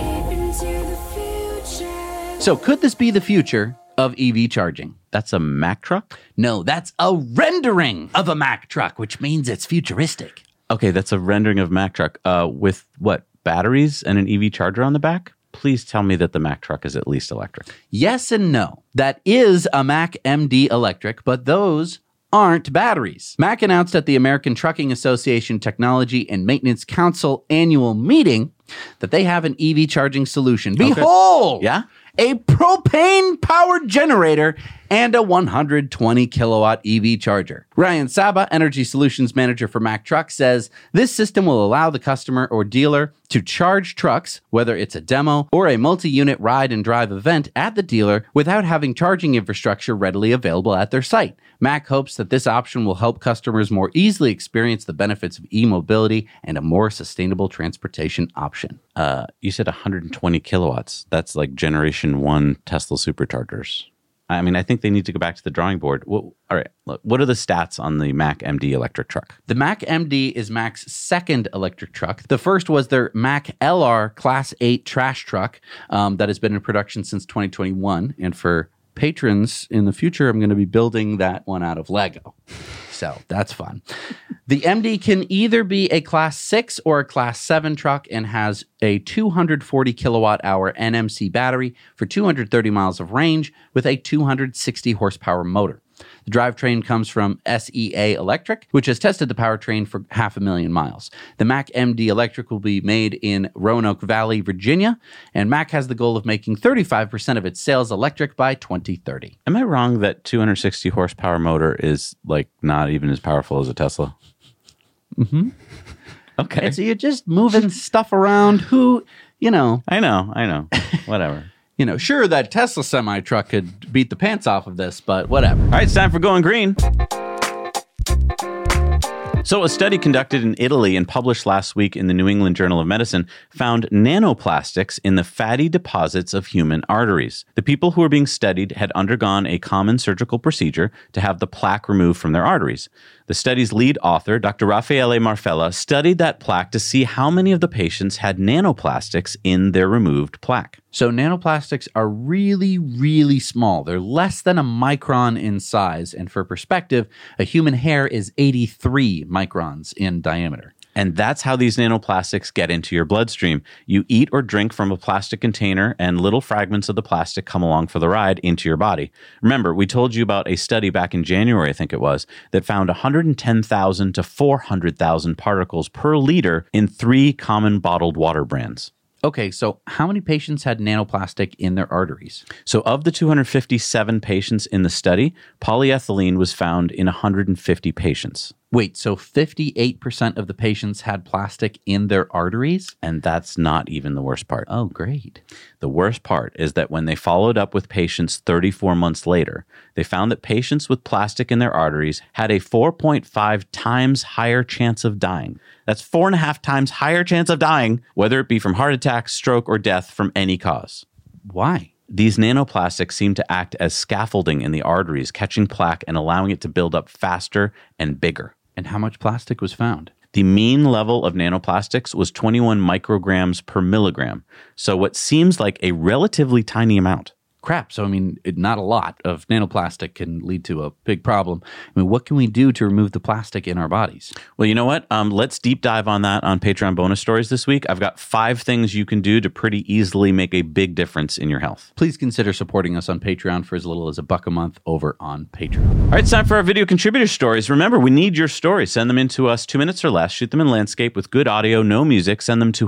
So could this be the future of EV charging? That's a Mack truck? No, that's a rendering of a Mack truck, which means it's futuristic. Okay, that's a rendering of Mack truck with what, batteries and an EV charger on the back? Please tell me that the Mack truck is at least electric. Yes and no. That is a Mack MD electric, but those aren't batteries. Mack announced at the American Trucking Association Technology and Maintenance Council annual meeting that they have an EV charging solution. Behold! Yeah? A propane-powered generator and a 120 kilowatt EV charger. Ryan Saba, Energy Solutions Manager for Mack Truck, says this system will allow the customer or dealer to charge trucks, whether it's a demo or a multi-unit ride and drive event at the dealer, without having charging infrastructure readily available at their site. Mack hopes that this option will help customers more easily experience the benefits of e-mobility and a more sustainable transportation option. You said 120 kilowatts. That's like Generation 1 Tesla superchargers. I mean, I think they need to go back to the drawing board. Well, all right, look, what are the stats on the Mack MD electric truck? The Mack MD is Mack's second electric truck. The first was their Mack LR Class 8 trash truck that has been in production since 2021. And for patrons in the future, I'm going to be building that one out of Lego. So that's fun. The MD can either be a Class 6 or a Class 7 truck and has a 240 kilowatt hour NMC battery for 230 miles of range with a 260 horsepower motor. The drivetrain comes from SEA Electric, which has tested the powertrain for 500,000 miles. The Mack MD Electric will be made in Roanoke Valley, Virginia, and Mack has the goal of making 35% of its sales electric by 2030. Am I wrong that 260 horsepower motor is like not even as powerful as a Tesla? Mm-hmm. Okay. And so you're just moving stuff around. I know. Whatever. Sure, that Tesla semi-truck could beat the pants off of this, but whatever. All right, it's time for Going Green. So a study conducted in Italy and published last week in the New England Journal of Medicine found nanoplastics in the fatty deposits of human arteries. The people who were being studied had undergone a common surgical procedure to have the plaque removed from their arteries. The study's lead author, Dr. Raffaele Marfella, studied that plaque to see how many of the patients had nanoplastics in their removed plaque. So nanoplastics are really, really small. They're less than a micron in size. And for perspective, a human hair is 83 microns in diameter. And that's how these nanoplastics get into your bloodstream. You eat or drink from a plastic container, and little fragments of the plastic come along for the ride into your body. Remember, we told you about a study back in January, I think it was, that found 110,000 to 400,000 particles per liter in 3 common bottled water brands. Okay, so how many patients had nanoplastic in their arteries? So of the 257 patients in the study, polyethylene was found in 150 patients. Wait, so 58% of the patients had plastic in their arteries? And that's not even the worst part. Oh, great. The worst part is that when they followed up with patients 34 months later, they found that patients with plastic in their arteries had a 4.5 times higher chance of dying. That's 4.5 times higher chance of dying, whether it be from heart attack, stroke, or death from any cause. Why? These nanoplastics seem to act as scaffolding in the arteries, catching plaque and allowing it to build up faster and bigger. And how much plastic was found? The mean level of nanoplastics was 21 micrograms per milligram, so what seems like a relatively tiny amount. Crap. So, not a lot of nanoplastic can lead to a big problem. What can we do to remove the plastic in our bodies? Well, you know what? Let's deep dive on that on Patreon bonus stories this week. I've got 5 things you can do to pretty easily make a big difference in your health. Please consider supporting us on Patreon for as little as $1 a month over on Patreon. All right, it's time for our video contributor stories. Remember, we need your stories. Send them in to us 2 minutes or less. Shoot them in landscape with good audio, no music. Send them to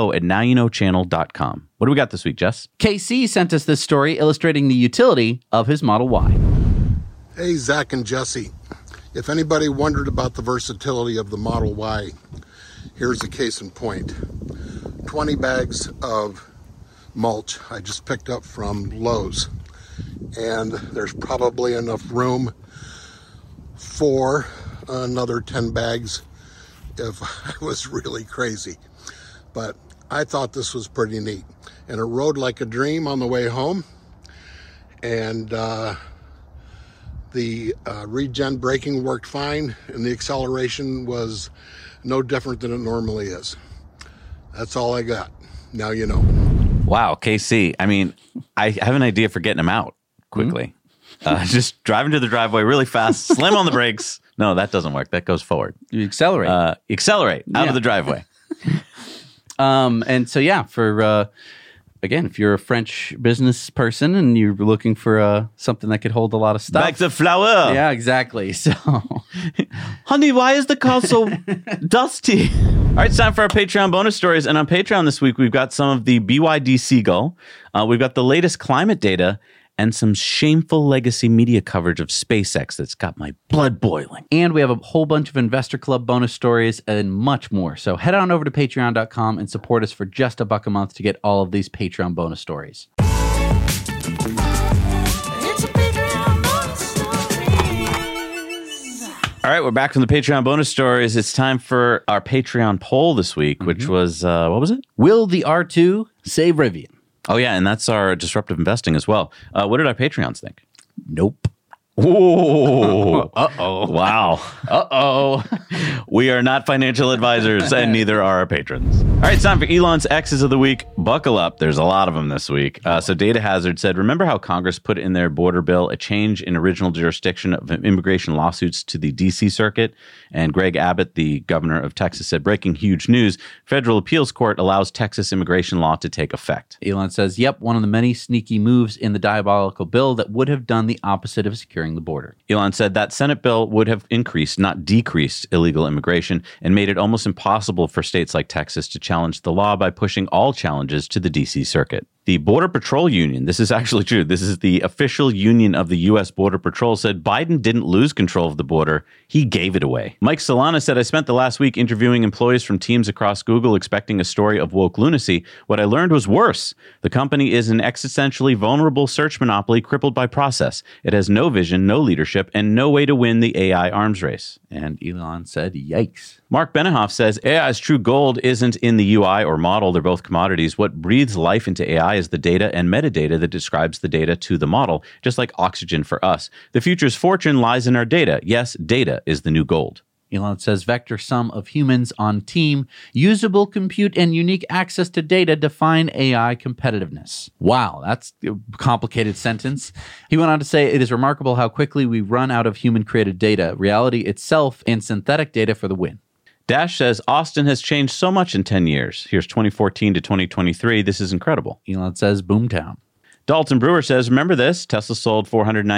hello@nowyouknowchannel.com. What do we got this week, Jess? KC sent us this story illustrating the utility of his Model Y. Hey, Zach and Jesse. If anybody wondered about the versatility of the Model Y, here's a case in point. 20 bags of mulch I just picked up from Lowe's. And there's probably enough room for another 10 bags if I was really crazy. But I thought this was pretty neat. And it rode like a dream on the way home. And the regen braking worked fine, and the acceleration was no different than it normally is. That's all I got. Now you know. Wow, KC. I mean, I have an idea for getting him out quickly. Just driving to the driveway really fast, slam on the brakes. No, that doesn't work. That goes forward. You accelerate. Accelerate out of the driveway. And so, yeah, for... Again, if you're a French business person and you're looking for something that could hold a lot of stuff. Bags of flour. Yeah, exactly. So, honey, why is the car so dusty? All right, it's time for our Patreon bonus stories. And on Patreon this week, we've got some of the BYD Seagull. We've got the latest climate data and some shameful legacy media coverage of SpaceX that's got my blood boiling. And we have a whole bunch of Investor Club bonus stories and much more. So head on over to patreon.com and support us for just $1 a month to get all of these Patreon bonus stories. All right, we're back from the Patreon bonus stories. It's time for our Patreon poll this week, which was, what was it? Will the R2 save Rivian? Oh, yeah, and that's our disruptive investing as well. What did our Patreons think? Nope. Ooh. Uh-oh. Wow. Uh-oh. We are not financial advisors, and neither are our patrons. All right, it's time for Elon's X's of the week. Buckle up. There's a lot of them this week. So Data Hazard said, remember how Congress put in their border bill a change in original jurisdiction of immigration lawsuits to the D.C. Circuit? And Greg Abbott, the governor of Texas, said, breaking huge news, federal appeals court allows Texas immigration law to take effect. Elon says, yep, one of the many sneaky moves in the diabolical bill that would have done the opposite of securing the border. Elon said that Senate bill would have increased, not decreased, illegal immigration and made it almost impossible for states like Texas to challenge the law by pushing all challenges to the D.C. Circuit. The Border Patrol Union, this is actually true, this is the official union of the U.S. Border Patrol, said Biden didn't lose control of the border, he gave it away. Mike Solana said, I spent the last week interviewing employees from teams across Google expecting a story of woke lunacy. What I learned was worse. The company is an existentially vulnerable search monopoly crippled by process. It has no vision, no leadership, and no way to win the AI arms race. And Elon said, yikes. Mark Benehoff says, AI's true gold isn't in the UI or model, they're both commodities. What breathes life into AI is the data and metadata that describes the data to the model, just like oxygen for us. The future's fortune lies in our data. Yes, data is the new gold. Elon says vector sum of humans on team, usable compute, and unique access to data define AI competitiveness. Wow, that's a complicated sentence. He went on to say, it is remarkable how quickly we run out of human-created data, reality itself, and synthetic data for the win. Dash says, Austin has changed so much in 10 years. Here's 2014 to 2023. This is incredible. Elon says, boomtown. Dalton Brewer says, remember this? Tesla sold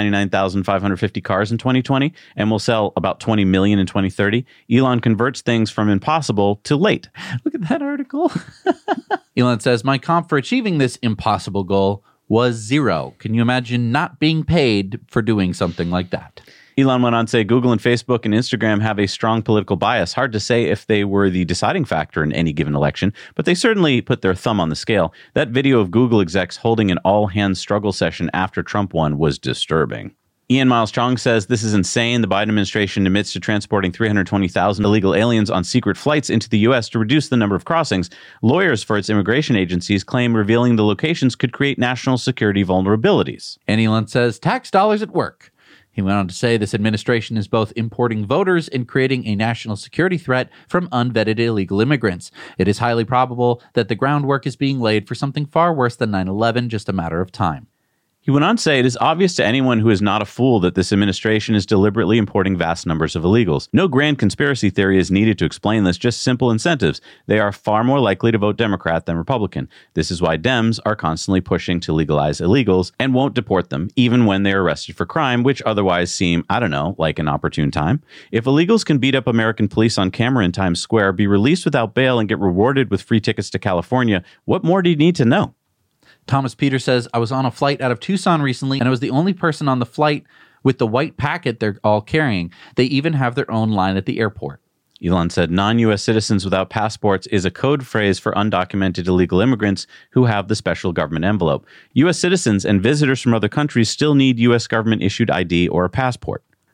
499,550 cars in 2020 and will sell about 20 million in 2030. Elon converts things from impossible to late. Look at that article. Elon says, my comp for achieving this impossible goal was 0. Can you imagine not being paid for doing something like that? Elon went on to say Google and Facebook and Instagram have a strong political bias. Hard to say if they were the deciding factor in any given election, but they certainly put their thumb on the scale. That video of Google execs holding an all-hands struggle session after Trump won was disturbing. Ian Miles Chong says this is insane. The Biden administration admits to transporting 320,000 illegal aliens on secret flights into the U.S. to reduce the number of crossings. Lawyers for its immigration agencies claim revealing the locations could create national security vulnerabilities. And Elon says tax dollars at work. He went on to say this administration is both importing voters and creating a national security threat from unvetted illegal immigrants. It is highly probable that the groundwork is being laid for something far worse than 9/11, just a matter of time. He went on to say, it is obvious to anyone who is not a fool that this administration is deliberately importing vast numbers of illegals. No grand conspiracy theory is needed to explain this, just simple incentives. They are far more likely to vote Democrat than Republican. This is why Dems are constantly pushing to legalize illegals and won't deport them, even when they are arrested for crime, which otherwise seem, I don't know, like an opportune time. If illegals can beat up American police on camera in Times Square, be released without bail, and get rewarded with free tickets to California, what more do you need to know? Thomas Peter says, I was on a flight out of Tucson recently, and I was the only person on the flight with the white packet they're all carrying. They even have their own line at the airport. Elon said non-U.S. citizens without passports is a code phrase for undocumented illegal immigrants who have the special government envelope. U.S. citizens and visitors from other countries still need U.S. government-issued ID or a passport.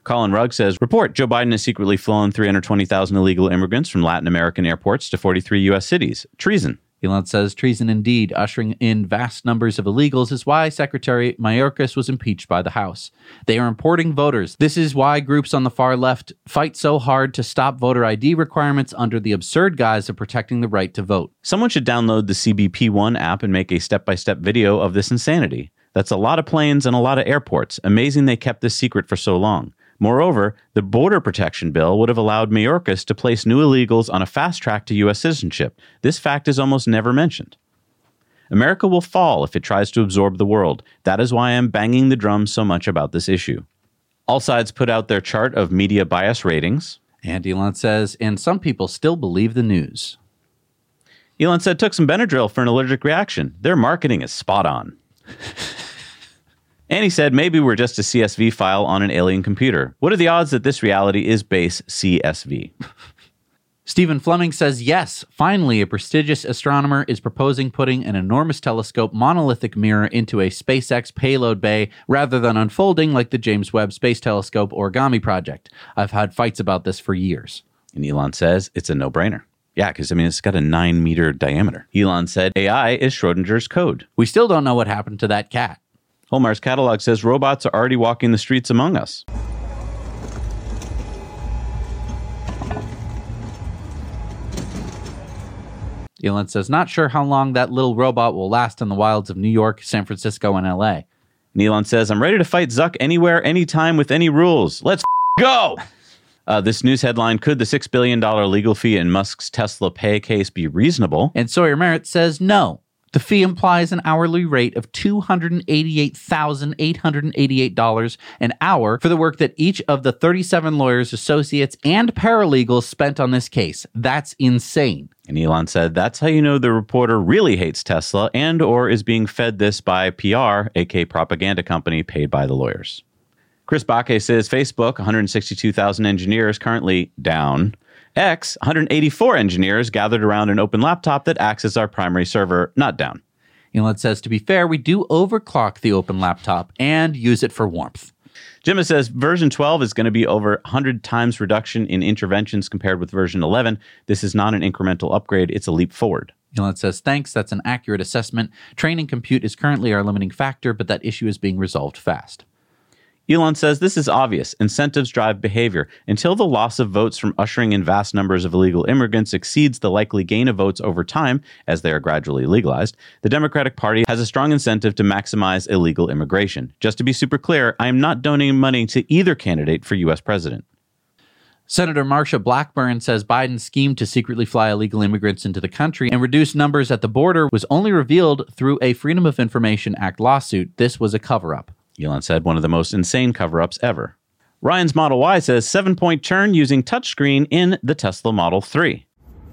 Colin Rugg says, report, Joe Biden has secretly flown 320,000 illegal immigrants from Latin American airports to 43 U.S. cities. Treason. Elon says treason indeed. Ushering in vast numbers of illegals is why Secretary Mayorkas was impeached by the House. They are importing voters. This is why groups on the far left fight so hard to stop voter ID requirements under the absurd guise of protecting the right to vote. Someone should download the CBP One app and make a step-by-step video of this insanity. That's a lot of planes and a lot of airports. Amazing they kept this secret for so long. Moreover, the border protection bill would have allowed Mayorkas to place new illegals on a fast track to U.S. citizenship. This fact is almost never mentioned. America will fall if it tries to absorb the world. That is why I'm banging the drum so much about this issue. All sides put out their chart of media bias ratings. And Elon says, and some people still believe the news. Elon said, took some Benadryl for an allergic reaction. Their marketing is spot on. And he said, maybe we're just a CSV file on an alien computer. What are the odds that this reality is base CSV? Stephen Fleming says, yes, finally a prestigious astronomer is proposing putting an enormous telescope monolithic mirror into a SpaceX payload bay rather than unfolding like the James Webb Space Telescope origami project. I've had fights about this for years. And Elon says, it's a no-brainer. Yeah, because, it's got a 9-meter diameter. Elon said, AI is Schrodinger's code. We still don't know what happened to that cat. Holmar's catalog says robots are already walking the streets among us. Elon says, not sure how long that little robot will last in the wilds of New York, San Francisco, and LA. And Elon says, I'm ready to fight Zuck anywhere, anytime, with any rules. Let's go! This news headline, could the $6 billion legal fee in Musk's Tesla pay case be reasonable? And Sawyer Merritt says no. The fee implies an hourly rate of $288,888 an hour for the work that each of the 37 lawyers, associates, and paralegals spent on this case. That's insane. And Elon said, that's how you know the reporter really hates Tesla and or is being fed this by PR, aka propaganda company paid by the lawyers. Chris Bakke says Facebook, 162,000 engineers currently down. X, 184 engineers gathered around an open laptop that acts as our primary server, not down. Elon says, to be fair, we do overclock the open laptop and use it for warmth. Jimma says version 12 is going to be over 100 times reduction in interventions compared with version 11. This is not an incremental upgrade, it's a leap forward. Elon says, thanks, that's an accurate assessment. Training compute is currently our limiting factor, but that issue is being resolved fast. Elon says this is obvious. Incentives drive behavior. Until the loss of votes from ushering in vast numbers of illegal immigrants exceeds the likely gain of votes over time, as they are gradually legalized, the Democratic Party has a strong incentive to maximize illegal immigration. Just to be super clear, I am not donating money to either candidate for U.S. president. Senator Marsha Blackburn says Biden's scheme to secretly fly illegal immigrants into the country and reduce numbers at the border was only revealed through a Freedom of Information Act lawsuit. This was a cover-up. Elon said one of the most insane cover-ups ever. Ryan's Model Y says 7-point turn using touchscreen in the Tesla Model 3.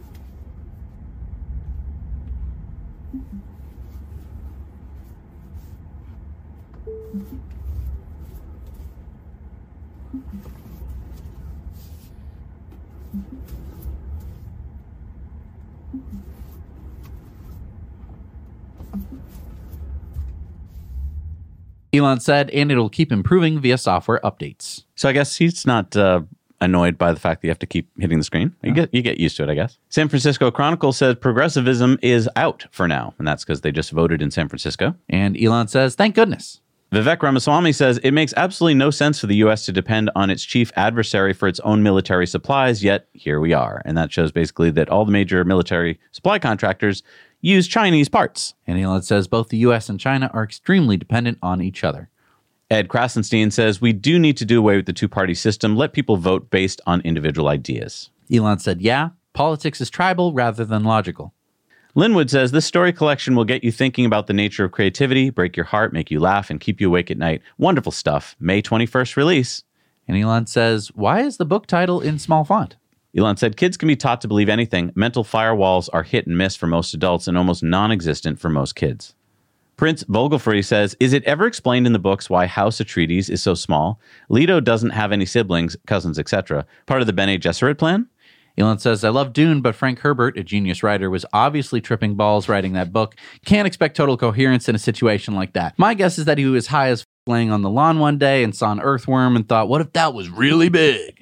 Elon said, and it'll keep improving via software updates. So I guess he's not annoyed by the fact that you have to keep hitting the screen. You get used to it, I guess. San Francisco Chronicle says progressivism is out for now, and that's because they just voted in San Francisco. And Elon says, thank goodness. Vivek Ramaswamy says it makes absolutely no sense for the U.S. to depend on its chief adversary for its own military supplies, yet here we are. And that shows basically that all the major military supply contractors use Chinese parts. And Elon says both the U.S. and China are extremely dependent on each other. Ed Krasenstein says we do need to do away with the two-party system, let people vote based on individual ideas. Elon said, yeah, politics is tribal rather than logical. Linwood says this story collection will get you thinking about the nature of creativity, break your heart, make you laugh, and keep you awake at night. Wonderful stuff. May 21st release. And Elon says, why is the book title in small font? Elon said kids can be taught to believe anything. Mental firewalls are hit and miss for most adults and almost non-existent for most kids. Prince Vogelfrey says, is it ever explained in the books why House Atreides is so small? Leto doesn't have any siblings, cousins, etc. Part of the Bene Gesserit plan? Elon says, I love Dune, but Frank Herbert, a genius writer, was obviously tripping balls writing that book. Can't expect total coherence in a situation like that. My guess is that he was high as laying on the lawn one day and saw an earthworm and thought, what if that was really big?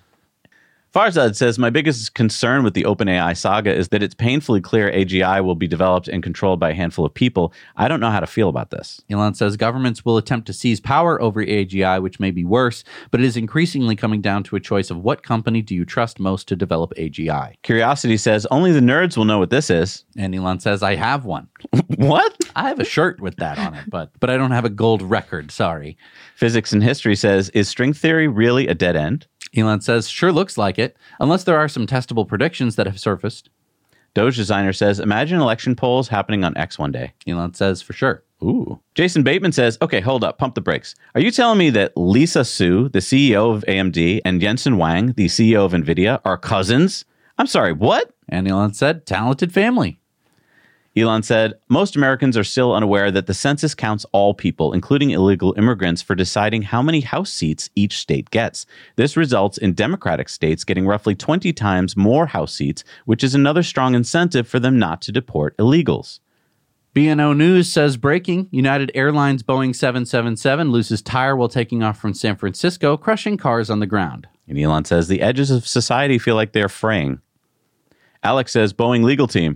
Farzad says, my biggest concern with the OpenAI saga is that it's painfully clear AGI will be developed and controlled by a handful of people. I don't know how to feel about this. Elon says governments will attempt to seize power over AGI, which may be worse, but it is increasingly coming down to a choice of what company do you trust most to develop AGI. Curiosity says, only the nerds will know what this is. And Elon says, I have one. What? I have a shirt with that on it, but I don't have a gold record, sorry. Physics and History says, is string theory really a dead end? Elon says, sure looks like it, unless there are some testable predictions that have surfaced. Doge Designer says, imagine election polls happening on X one day. Elon says, for sure. Ooh. Jason Bateman says, okay, hold up, pump the brakes. Are you telling me that Lisa Su, the CEO of AMD, and Jensen Huang, the CEO of NVIDIA, are cousins? I'm sorry, what? And Elon said, talented family. Elon said, most Americans are still unaware that the census counts all people, including illegal immigrants, for deciding how many House seats each state gets. This results in Democratic states getting roughly 20 times more House seats, which is another strong incentive for them not to deport illegals. BNO News says, breaking, United Airlines Boeing 777 loses tire while taking off from San Francisco, crushing cars on the ground. And Elon says, the edges of society feel like they're fraying. Alex says, Boeing legal team.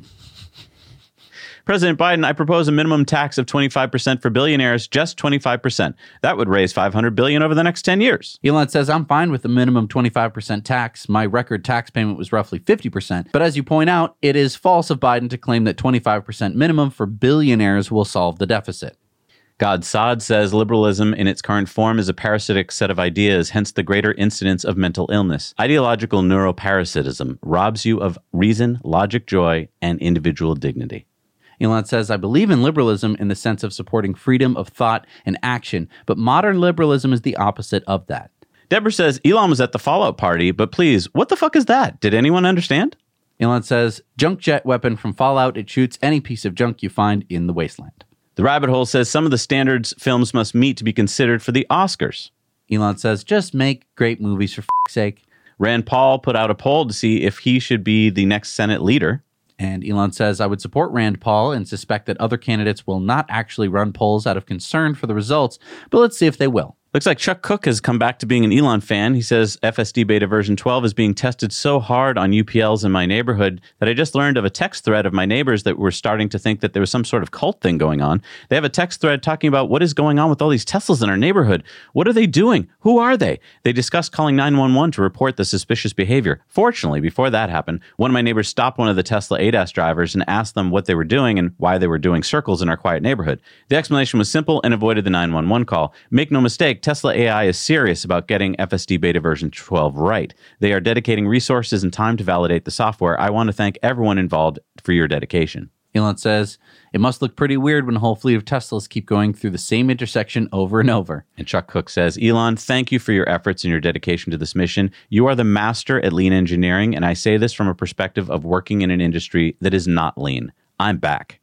President Biden, I propose a minimum tax of 25% for billionaires, just 25%. That would raise $500 billion over the next 10 years. Elon says, I'm fine with the minimum 25% tax. My record tax payment was roughly 50%. But as you point out, it is false of Biden to claim that 25% minimum for billionaires will solve the deficit. God Saad says liberalism in its current form is a parasitic set of ideas, hence the greater incidence of mental illness. Ideological neuroparasitism robs you of reason, logic, joy, and individual dignity. Elon says, I believe in liberalism in the sense of supporting freedom of thought and action, but modern liberalism is the opposite of that. Deborah says, Elon was at the Fallout party, but please, what the fuck is that? Did anyone understand? Elon says, junk jet weapon from Fallout. It shoots any piece of junk you find in the wasteland. The Rabbit Hole says some of the standards films must meet to be considered for the Oscars. Elon says, just make great movies for f***'s sake. Rand Paul put out a poll to see if he should be the next Senate leader. And Elon says, I would support Rand Paul and suspect that other candidates will not actually run polls out of concern for the results, but let's see if they will. Looks like Chuck Cook has come back to being an Elon fan. He says FSD beta version 12 is being tested so hard on UPLs in my neighborhood that I just learned of a text thread of my neighbors that were starting to think that there was some sort of cult thing going on. They have a text thread talking about what is going on with all these Teslas in our neighborhood. What are they doing? Who are they? They discussed calling 911 to report the suspicious behavior. Fortunately, before that happened, one of my neighbors stopped one of the Tesla ADAS drivers and asked them what they were doing and why they were doing circles in our quiet neighborhood. The explanation was simple and avoided the 911 call. Make no mistake, Tesla AI is serious about getting FSD beta version 12 right. They are dedicating resources and time to validate the software. I want to thank everyone involved for your dedication. Elon says, it must look pretty weird when a whole fleet of Teslas keep going through the same intersection over and over. And Chuck Cook says, Elon, thank you for your efforts and your dedication to this mission. You are the master at lean engineering, and I say this from a perspective of working in an industry that is not lean. I'm back.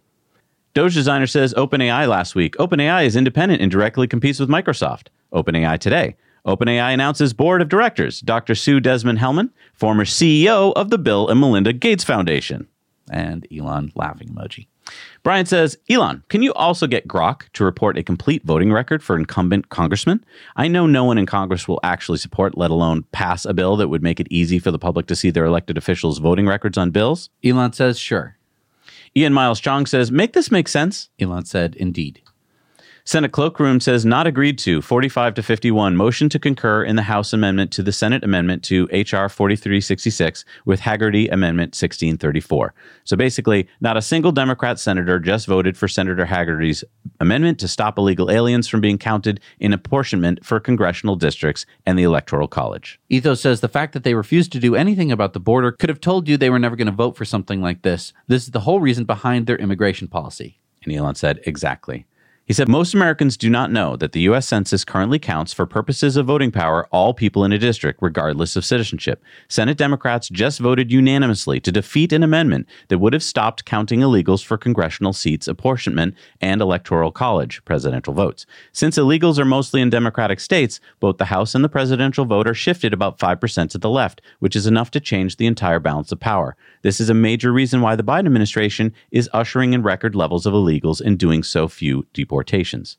Doge Designer says, OpenAI last week. OpenAI is independent and directly competes with Microsoft. OpenAI today. OpenAI announces board of directors, Dr. Sue Desmond-Hellmann, former CEO of the Bill and Melinda Gates Foundation. And Elon laughing emoji. Brian says, Elon, can you also get Grok to report a complete voting record for incumbent congressmen? I know no one in Congress will actually support, let alone pass a bill that would make it easy for the public to see their elected officials' voting records on bills. Elon says, sure. Ian Miles Chong says, make this make sense? Elon said, indeed. Senate Cloakroom says not agreed to 45-51 motion to concur in the House amendment to the Senate amendment to H.R. 4366 with Hagerty Amendment 1634. So basically, not a single Democrat senator just voted for Senator Hagerty's amendment to stop illegal aliens from being counted in apportionment for congressional districts and the Electoral College. Ethos says the fact that they refused to do anything about the border could have told you they were never going to vote for something like this. This is the whole reason behind their immigration policy. And Elon said, exactly. He said, most Americans do not know that the U.S. Census currently counts for purposes of voting power all people in a district, regardless of citizenship. Senate Democrats just voted unanimously to defeat an amendment that would have stopped counting illegals for congressional seats apportionment and Electoral College presidential votes. Since illegals are mostly in Democratic states, both the House and the presidential vote are shifted about 5% to the left, which is enough to change the entire balance of power. This is a major reason why the Biden administration is ushering in record levels of illegals and doing so few deportations.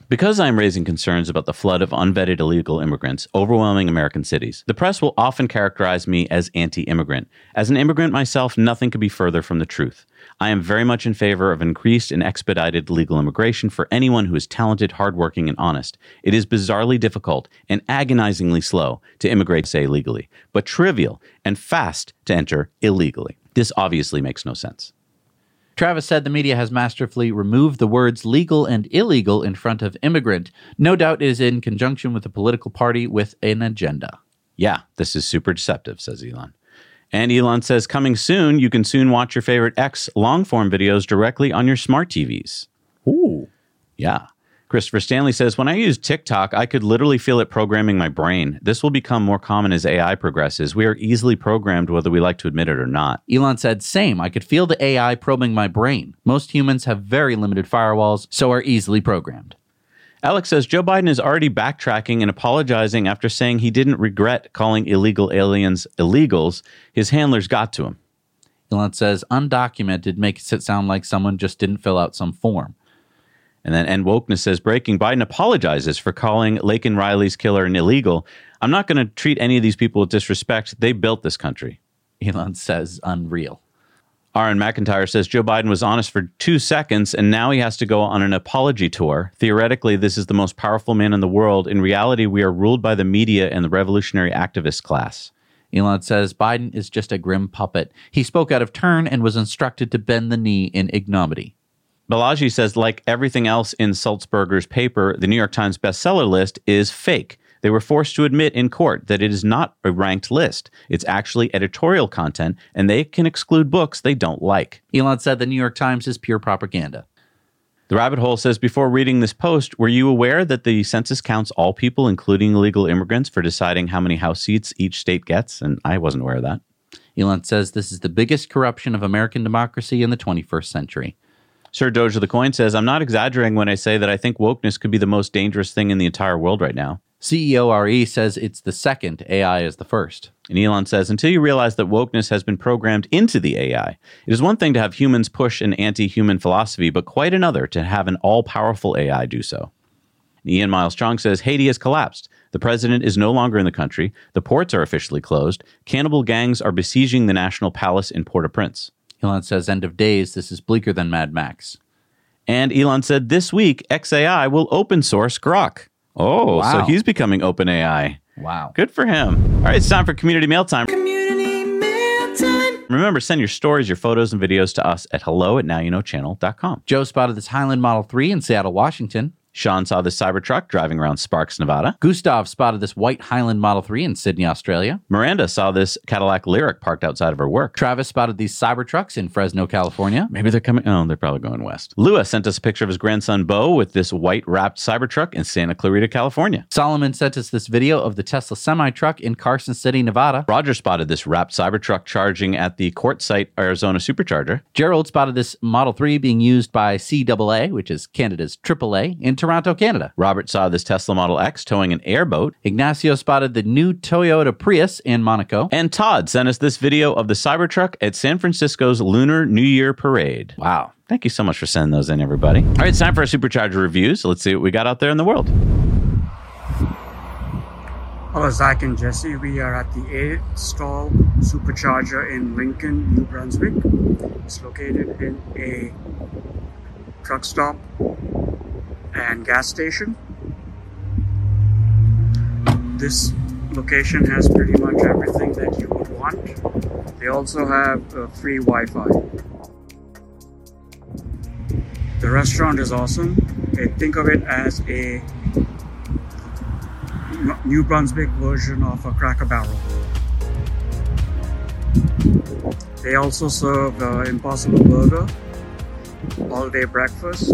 Because I am raising concerns about the flood of unvetted illegal immigrants overwhelming American cities, the press will often characterize me as anti-immigrant. As an immigrant myself, nothing could be further from the truth. I am very much in favor of increased and expedited legal immigration for anyone who is talented, hardworking, and honest. It is bizarrely difficult and agonizingly slow to immigrate, say, legally, but trivial and fast to enter illegally. This obviously makes no sense. Travis said the media has masterfully removed the words legal and illegal in front of immigrant. No doubt it is in conjunction with a political party with an agenda. Yeah, this is super deceptive, says Elon. And Elon says, coming soon, you can soon watch your favorite X long-form videos directly on your smart TVs. Ooh. Yeah. Christopher Stanley says, when I use TikTok, I could literally feel it programming my brain. This will become more common as AI progresses. We are easily programmed whether we like to admit it or not. Elon said, same. I could feel the AI probing my brain. Most humans have very limited firewalls, so are easily programmed. Alex says, Joe Biden is already backtracking and apologizing after saying he didn't regret calling illegal aliens illegals. His handlers got to him. Elon says, undocumented makes it sound like someone just didn't fill out some form. And then N Wokeness says, breaking, Biden apologizes for calling Laken Riley's killer an illegal. I'm not going to treat any of these people with disrespect. They built this country. Elon says, unreal. Aaron McIntyre says, Joe Biden was honest for 2 seconds, and now he has to go on an apology tour. Theoretically, this is the most powerful man in the world. In reality, we are ruled by the media and the revolutionary activist class. Elon says, Biden is just a grim puppet. He spoke out of turn and was instructed to bend the knee in ignominy. Balaji says, like everything else in Sulzberger's paper, the New York Times bestseller list is fake. They were forced to admit in court that it is not a ranked list. It's actually editorial content, and they can exclude books they don't like. Elon said the New York Times is pure propaganda. The Rabbit Hole says, before reading this post, were you aware that the census counts all people, including illegal immigrants, for deciding how many House seats each state gets? And I wasn't aware of that. Elon says this is the biggest corruption of American democracy in the 21st century. Sir Doge of the Coin says, I'm not exaggerating when I say that I think wokeness could be the most dangerous thing in the entire world right now. CEO RE says it's the second, AI is the first. And Elon says, until you realize that wokeness has been programmed into the AI, it is one thing to have humans push an anti-human philosophy, but quite another to have an all-powerful AI do so. And Ian Miles Strong says, Haiti has collapsed. The president is no longer in the country. The ports are officially closed. Cannibal gangs are besieging the National Palace in Port-au-Prince. Elon says, end of days, this is bleaker than Mad Max. And Elon said, this week, XAI will open source Grok. Oh, wow. So he's becoming OpenAI. Wow. Good for him. All right, it's time for Community Mail Time. Community Mail Time. Remember, send your stories, your photos, and videos to us at hello@nowyouknowchannel.com. Joe spotted this Highland Model 3 in Seattle, Washington. Sean saw this Cybertruck driving around Sparks, Nevada. Gustav spotted this white Highland Model 3 in Sydney, Australia. Miranda saw this Cadillac Lyriq parked outside of her work. Travis spotted these Cybertrucks in Fresno, California. Maybe they're coming. Oh, they're probably going west. Lewis sent us a picture of his grandson, Bo, with this white wrapped Cybertruck in Santa Clarita, California. Solomon sent us this video of the Tesla semi-truck in Carson City, Nevada. Roger spotted this wrapped Cybertruck charging at the Quartzsite, Arizona supercharger. Gerald spotted this Model 3 being used by CAA, which is Canada's AAA, in Toronto, Canada. Robert saw this Tesla Model X towing an airboat. Ignacio spotted the new Toyota Prius in Monaco. And Todd sent us this video of the Cybertruck at San Francisco's Lunar New Year Parade. Wow. Thank you so much for sending those in, everybody. All right, it's time for our Supercharger review, so let's see what we got out there in the world. Hello, Zach and Jesse. We are at the 8-stall Supercharger in Lincoln, New Brunswick. It's located in a truck stop and gas station. This location has pretty much everything that you would want. They also have free Wi-Fi. The restaurant is awesome. Think of it as a New Brunswick version of a Cracker Barrel. They also serve Impossible Burger, all-day breakfast,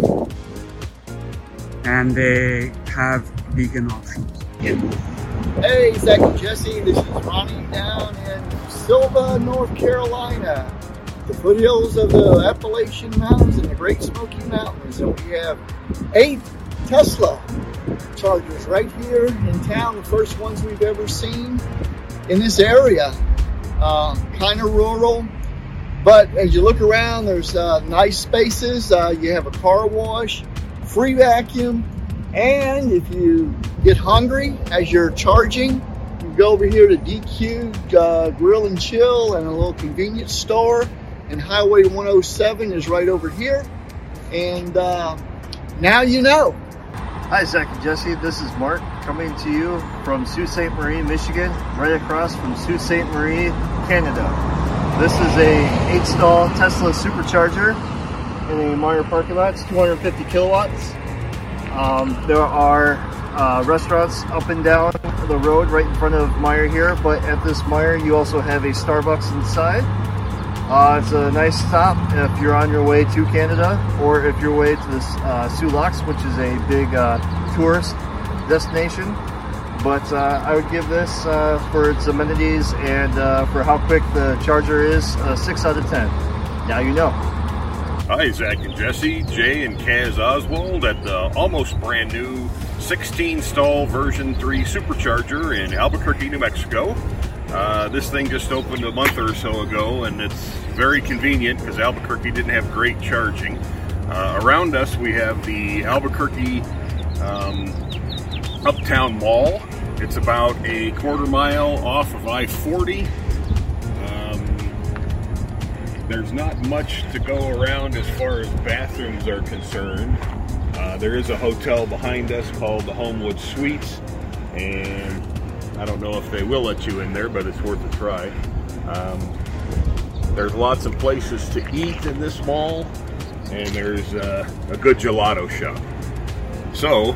and they have vegan options. Hey, Zach and Jesse, this is Ronnie down in Silva, North Carolina, the foothills of the Appalachian Mountains and the Great Smoky Mountains, and we have 8 Tesla chargers right here in town, the first ones we've ever seen in this area. Kind of rural, but as you look around, there's nice spaces. You have a car wash, free vacuum, And if you get hungry as you're charging, you go over here to DQ Grill and Chill and a little convenience store. And Highway 107 is right over here. And now you know. Hi, Zach and Jesse. This is Mark coming to you from Sault Ste. Marie, Michigan, right across from Sault Ste. Marie, Canada. This is a 8-stall Tesla supercharger in a Meijer parking lot. It's 250 kilowatts. There are restaurants up and down the road right in front of Meijer here, but at this Meijer you also have a Starbucks inside. It's a nice stop if you're on your way to Canada, or if you're way to the Soo Locks, which is a big tourist destination. But I would give this, for its amenities and for how quick the charger is, a 6 out of 10. Now you know. Hi, Zach and Jesse, Jay and Kaz Oswald at the almost brand new 16-stall version 3 supercharger in Albuquerque, New Mexico. This thing just opened a month or so ago, and it's very convenient because Albuquerque didn't have great charging. Around us we have the Albuquerque Uptown Mall. It's about a quarter mile off of I-40. There's not much to go around as far as bathrooms are concerned. There is a hotel behind us called the Homewood Suites, and I don't know if they will let you in there, but it's worth a try. There's lots of places to eat in this mall, and there's a good gelato shop. So,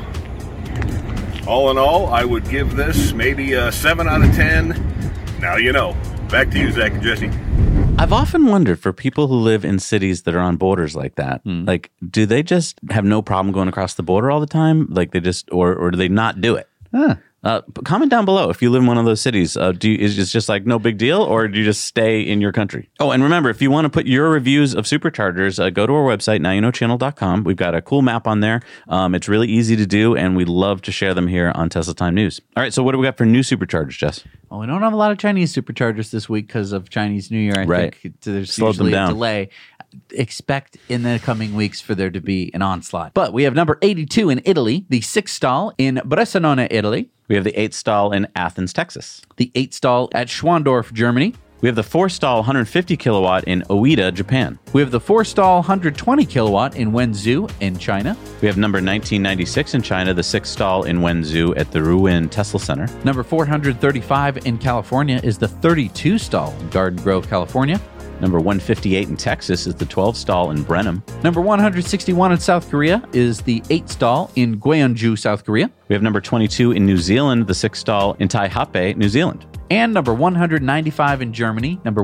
all in all, I would give this maybe a 7 out of 10. Now you know. Back to you, Zach and Jesse. I've often wondered, for people who live in cities that are on borders like that, like, do they just have no problem going across the border all the time? Like, they just, or do they not do it? Comment down below if you live in one of those cities. Is it just like no big deal, or do you just stay in your country? Oh, and remember, if you want to put your reviews of superchargers, go to our website, nowyouknowchannel.com. We've got a cool map on there. It's really easy to do, and we love to share them here on Tesla Time News. All right, so what do we got for new superchargers, Jess? Well, we don't have a lot of Chinese superchargers this week because of Chinese New Year. I think there's usually a delay. Expect in the coming weeks for there to be an onslaught. But we have number 82 in Italy, the 6-stall in Bressanone, Italy. We have the 8-stall in Athens, Texas. The 8-stall at Schwandorf, Germany. We have the 4-stall 150 kilowatt in Oita, Japan. We have the 4-stall 120 kilowatt in Wenzhou in China. We have number 1996 in China, the 6-stall in Wenzhou at the Ruin Tesla Center. Number 435 in California is the 32-stall in Garden Grove, California. Number 158 in Texas is the 12-stall in Brenham. Number 161 in South Korea is the 8-stall in Gyeongju, South Korea. We have number 22 in New Zealand, the 6-stall in Taihape, New Zealand. And number 195 in Germany, number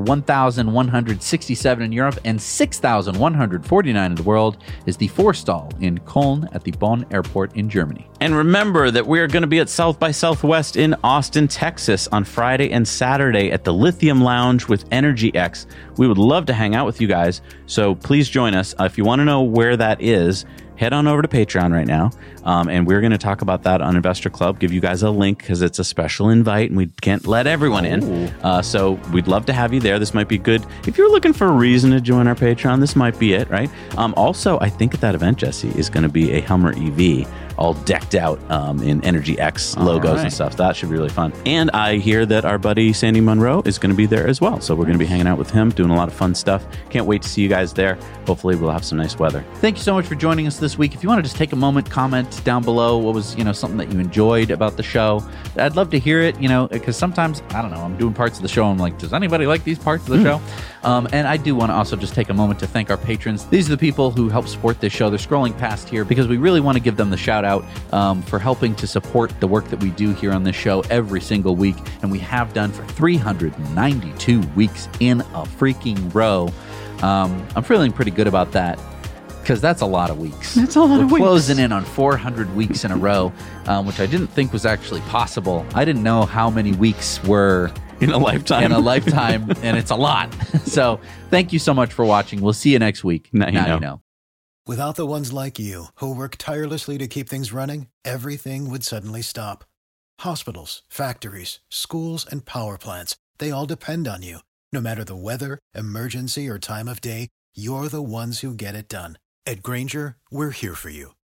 1,167 in Europe, and 6,149 in the world is the 4-stall in Köln at the Bonn Airport in Germany. And remember that we are going to be at South by Southwest in Austin, Texas on Friday and Saturday at the Lithium Lounge with Energy X. We would love to hang out with you guys, so please join us. If you want to know where that is, head on over to Patreon right now, and we're going to talk about that on Investor Club, give you guys a link because it's a special invite and we can't let everyone in. So we'd love to have you there. This might be good. If you're looking for a reason to join our Patreon, this might be it, right? Also, I think at that event, Jesse, is going to be a Hummer EV all decked out in Energy X logos and stuff. That should be really fun. And I hear that our buddy Sandy Monroe is going to be there as well. So we're going to be hanging out with him, doing a lot of fun stuff. Can't wait to see you guys there. Hopefully we'll have some nice weather. Thank you so much for joining us this week. If you want to just take a moment, comment down below what was, something that you enjoyed about the show. I'd love to hear it, because sometimes, I don't know, I'm doing parts of the show and I'm like, does anybody like these parts of the show? And I do want to also just take a moment to thank our patrons. These are the people who help support this show. They're scrolling past here because we really want to give them the shout out for helping to support the work that we do here on this show every single week. And we have done for 392 weeks in a freaking row. I'm feeling pretty good about that because that's a lot of weeks. That's a lot of weeks. We're closing in on 400 weeks in a row, which I didn't think was actually possible. I didn't know how many weeks were in a lifetime. And it's a lot. So thank you so much for watching. We'll see you next week. Now you know. Without the ones like you, who work tirelessly to keep things running, everything would suddenly stop. Hospitals, factories, schools, and power plants, they all depend on you. No matter the weather, emergency, or time of day, you're the ones who get it done. At Grainger, we're here for you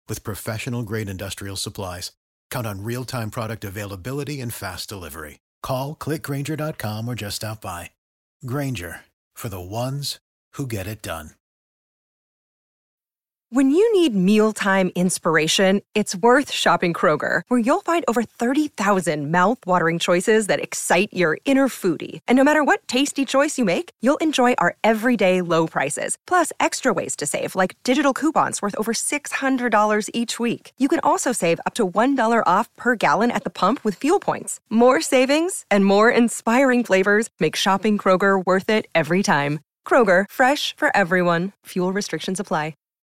with professional-grade industrial supplies. Count on real-time product availability and fast delivery. Call, click Grainger.com, or just stop by. Grainger, for the ones who get it done. When you need mealtime inspiration, it's worth shopping Kroger, where you'll find over 30,000 mouth-watering choices that excite your inner foodie. And no matter what tasty choice you make, you'll enjoy our everyday low prices, plus extra ways to save, like digital coupons worth over $600 each week. You can also save up to $1 off per gallon at the pump with fuel points. More savings and more inspiring flavors make shopping Kroger worth it every time. Kroger, fresh for everyone. Fuel restrictions apply.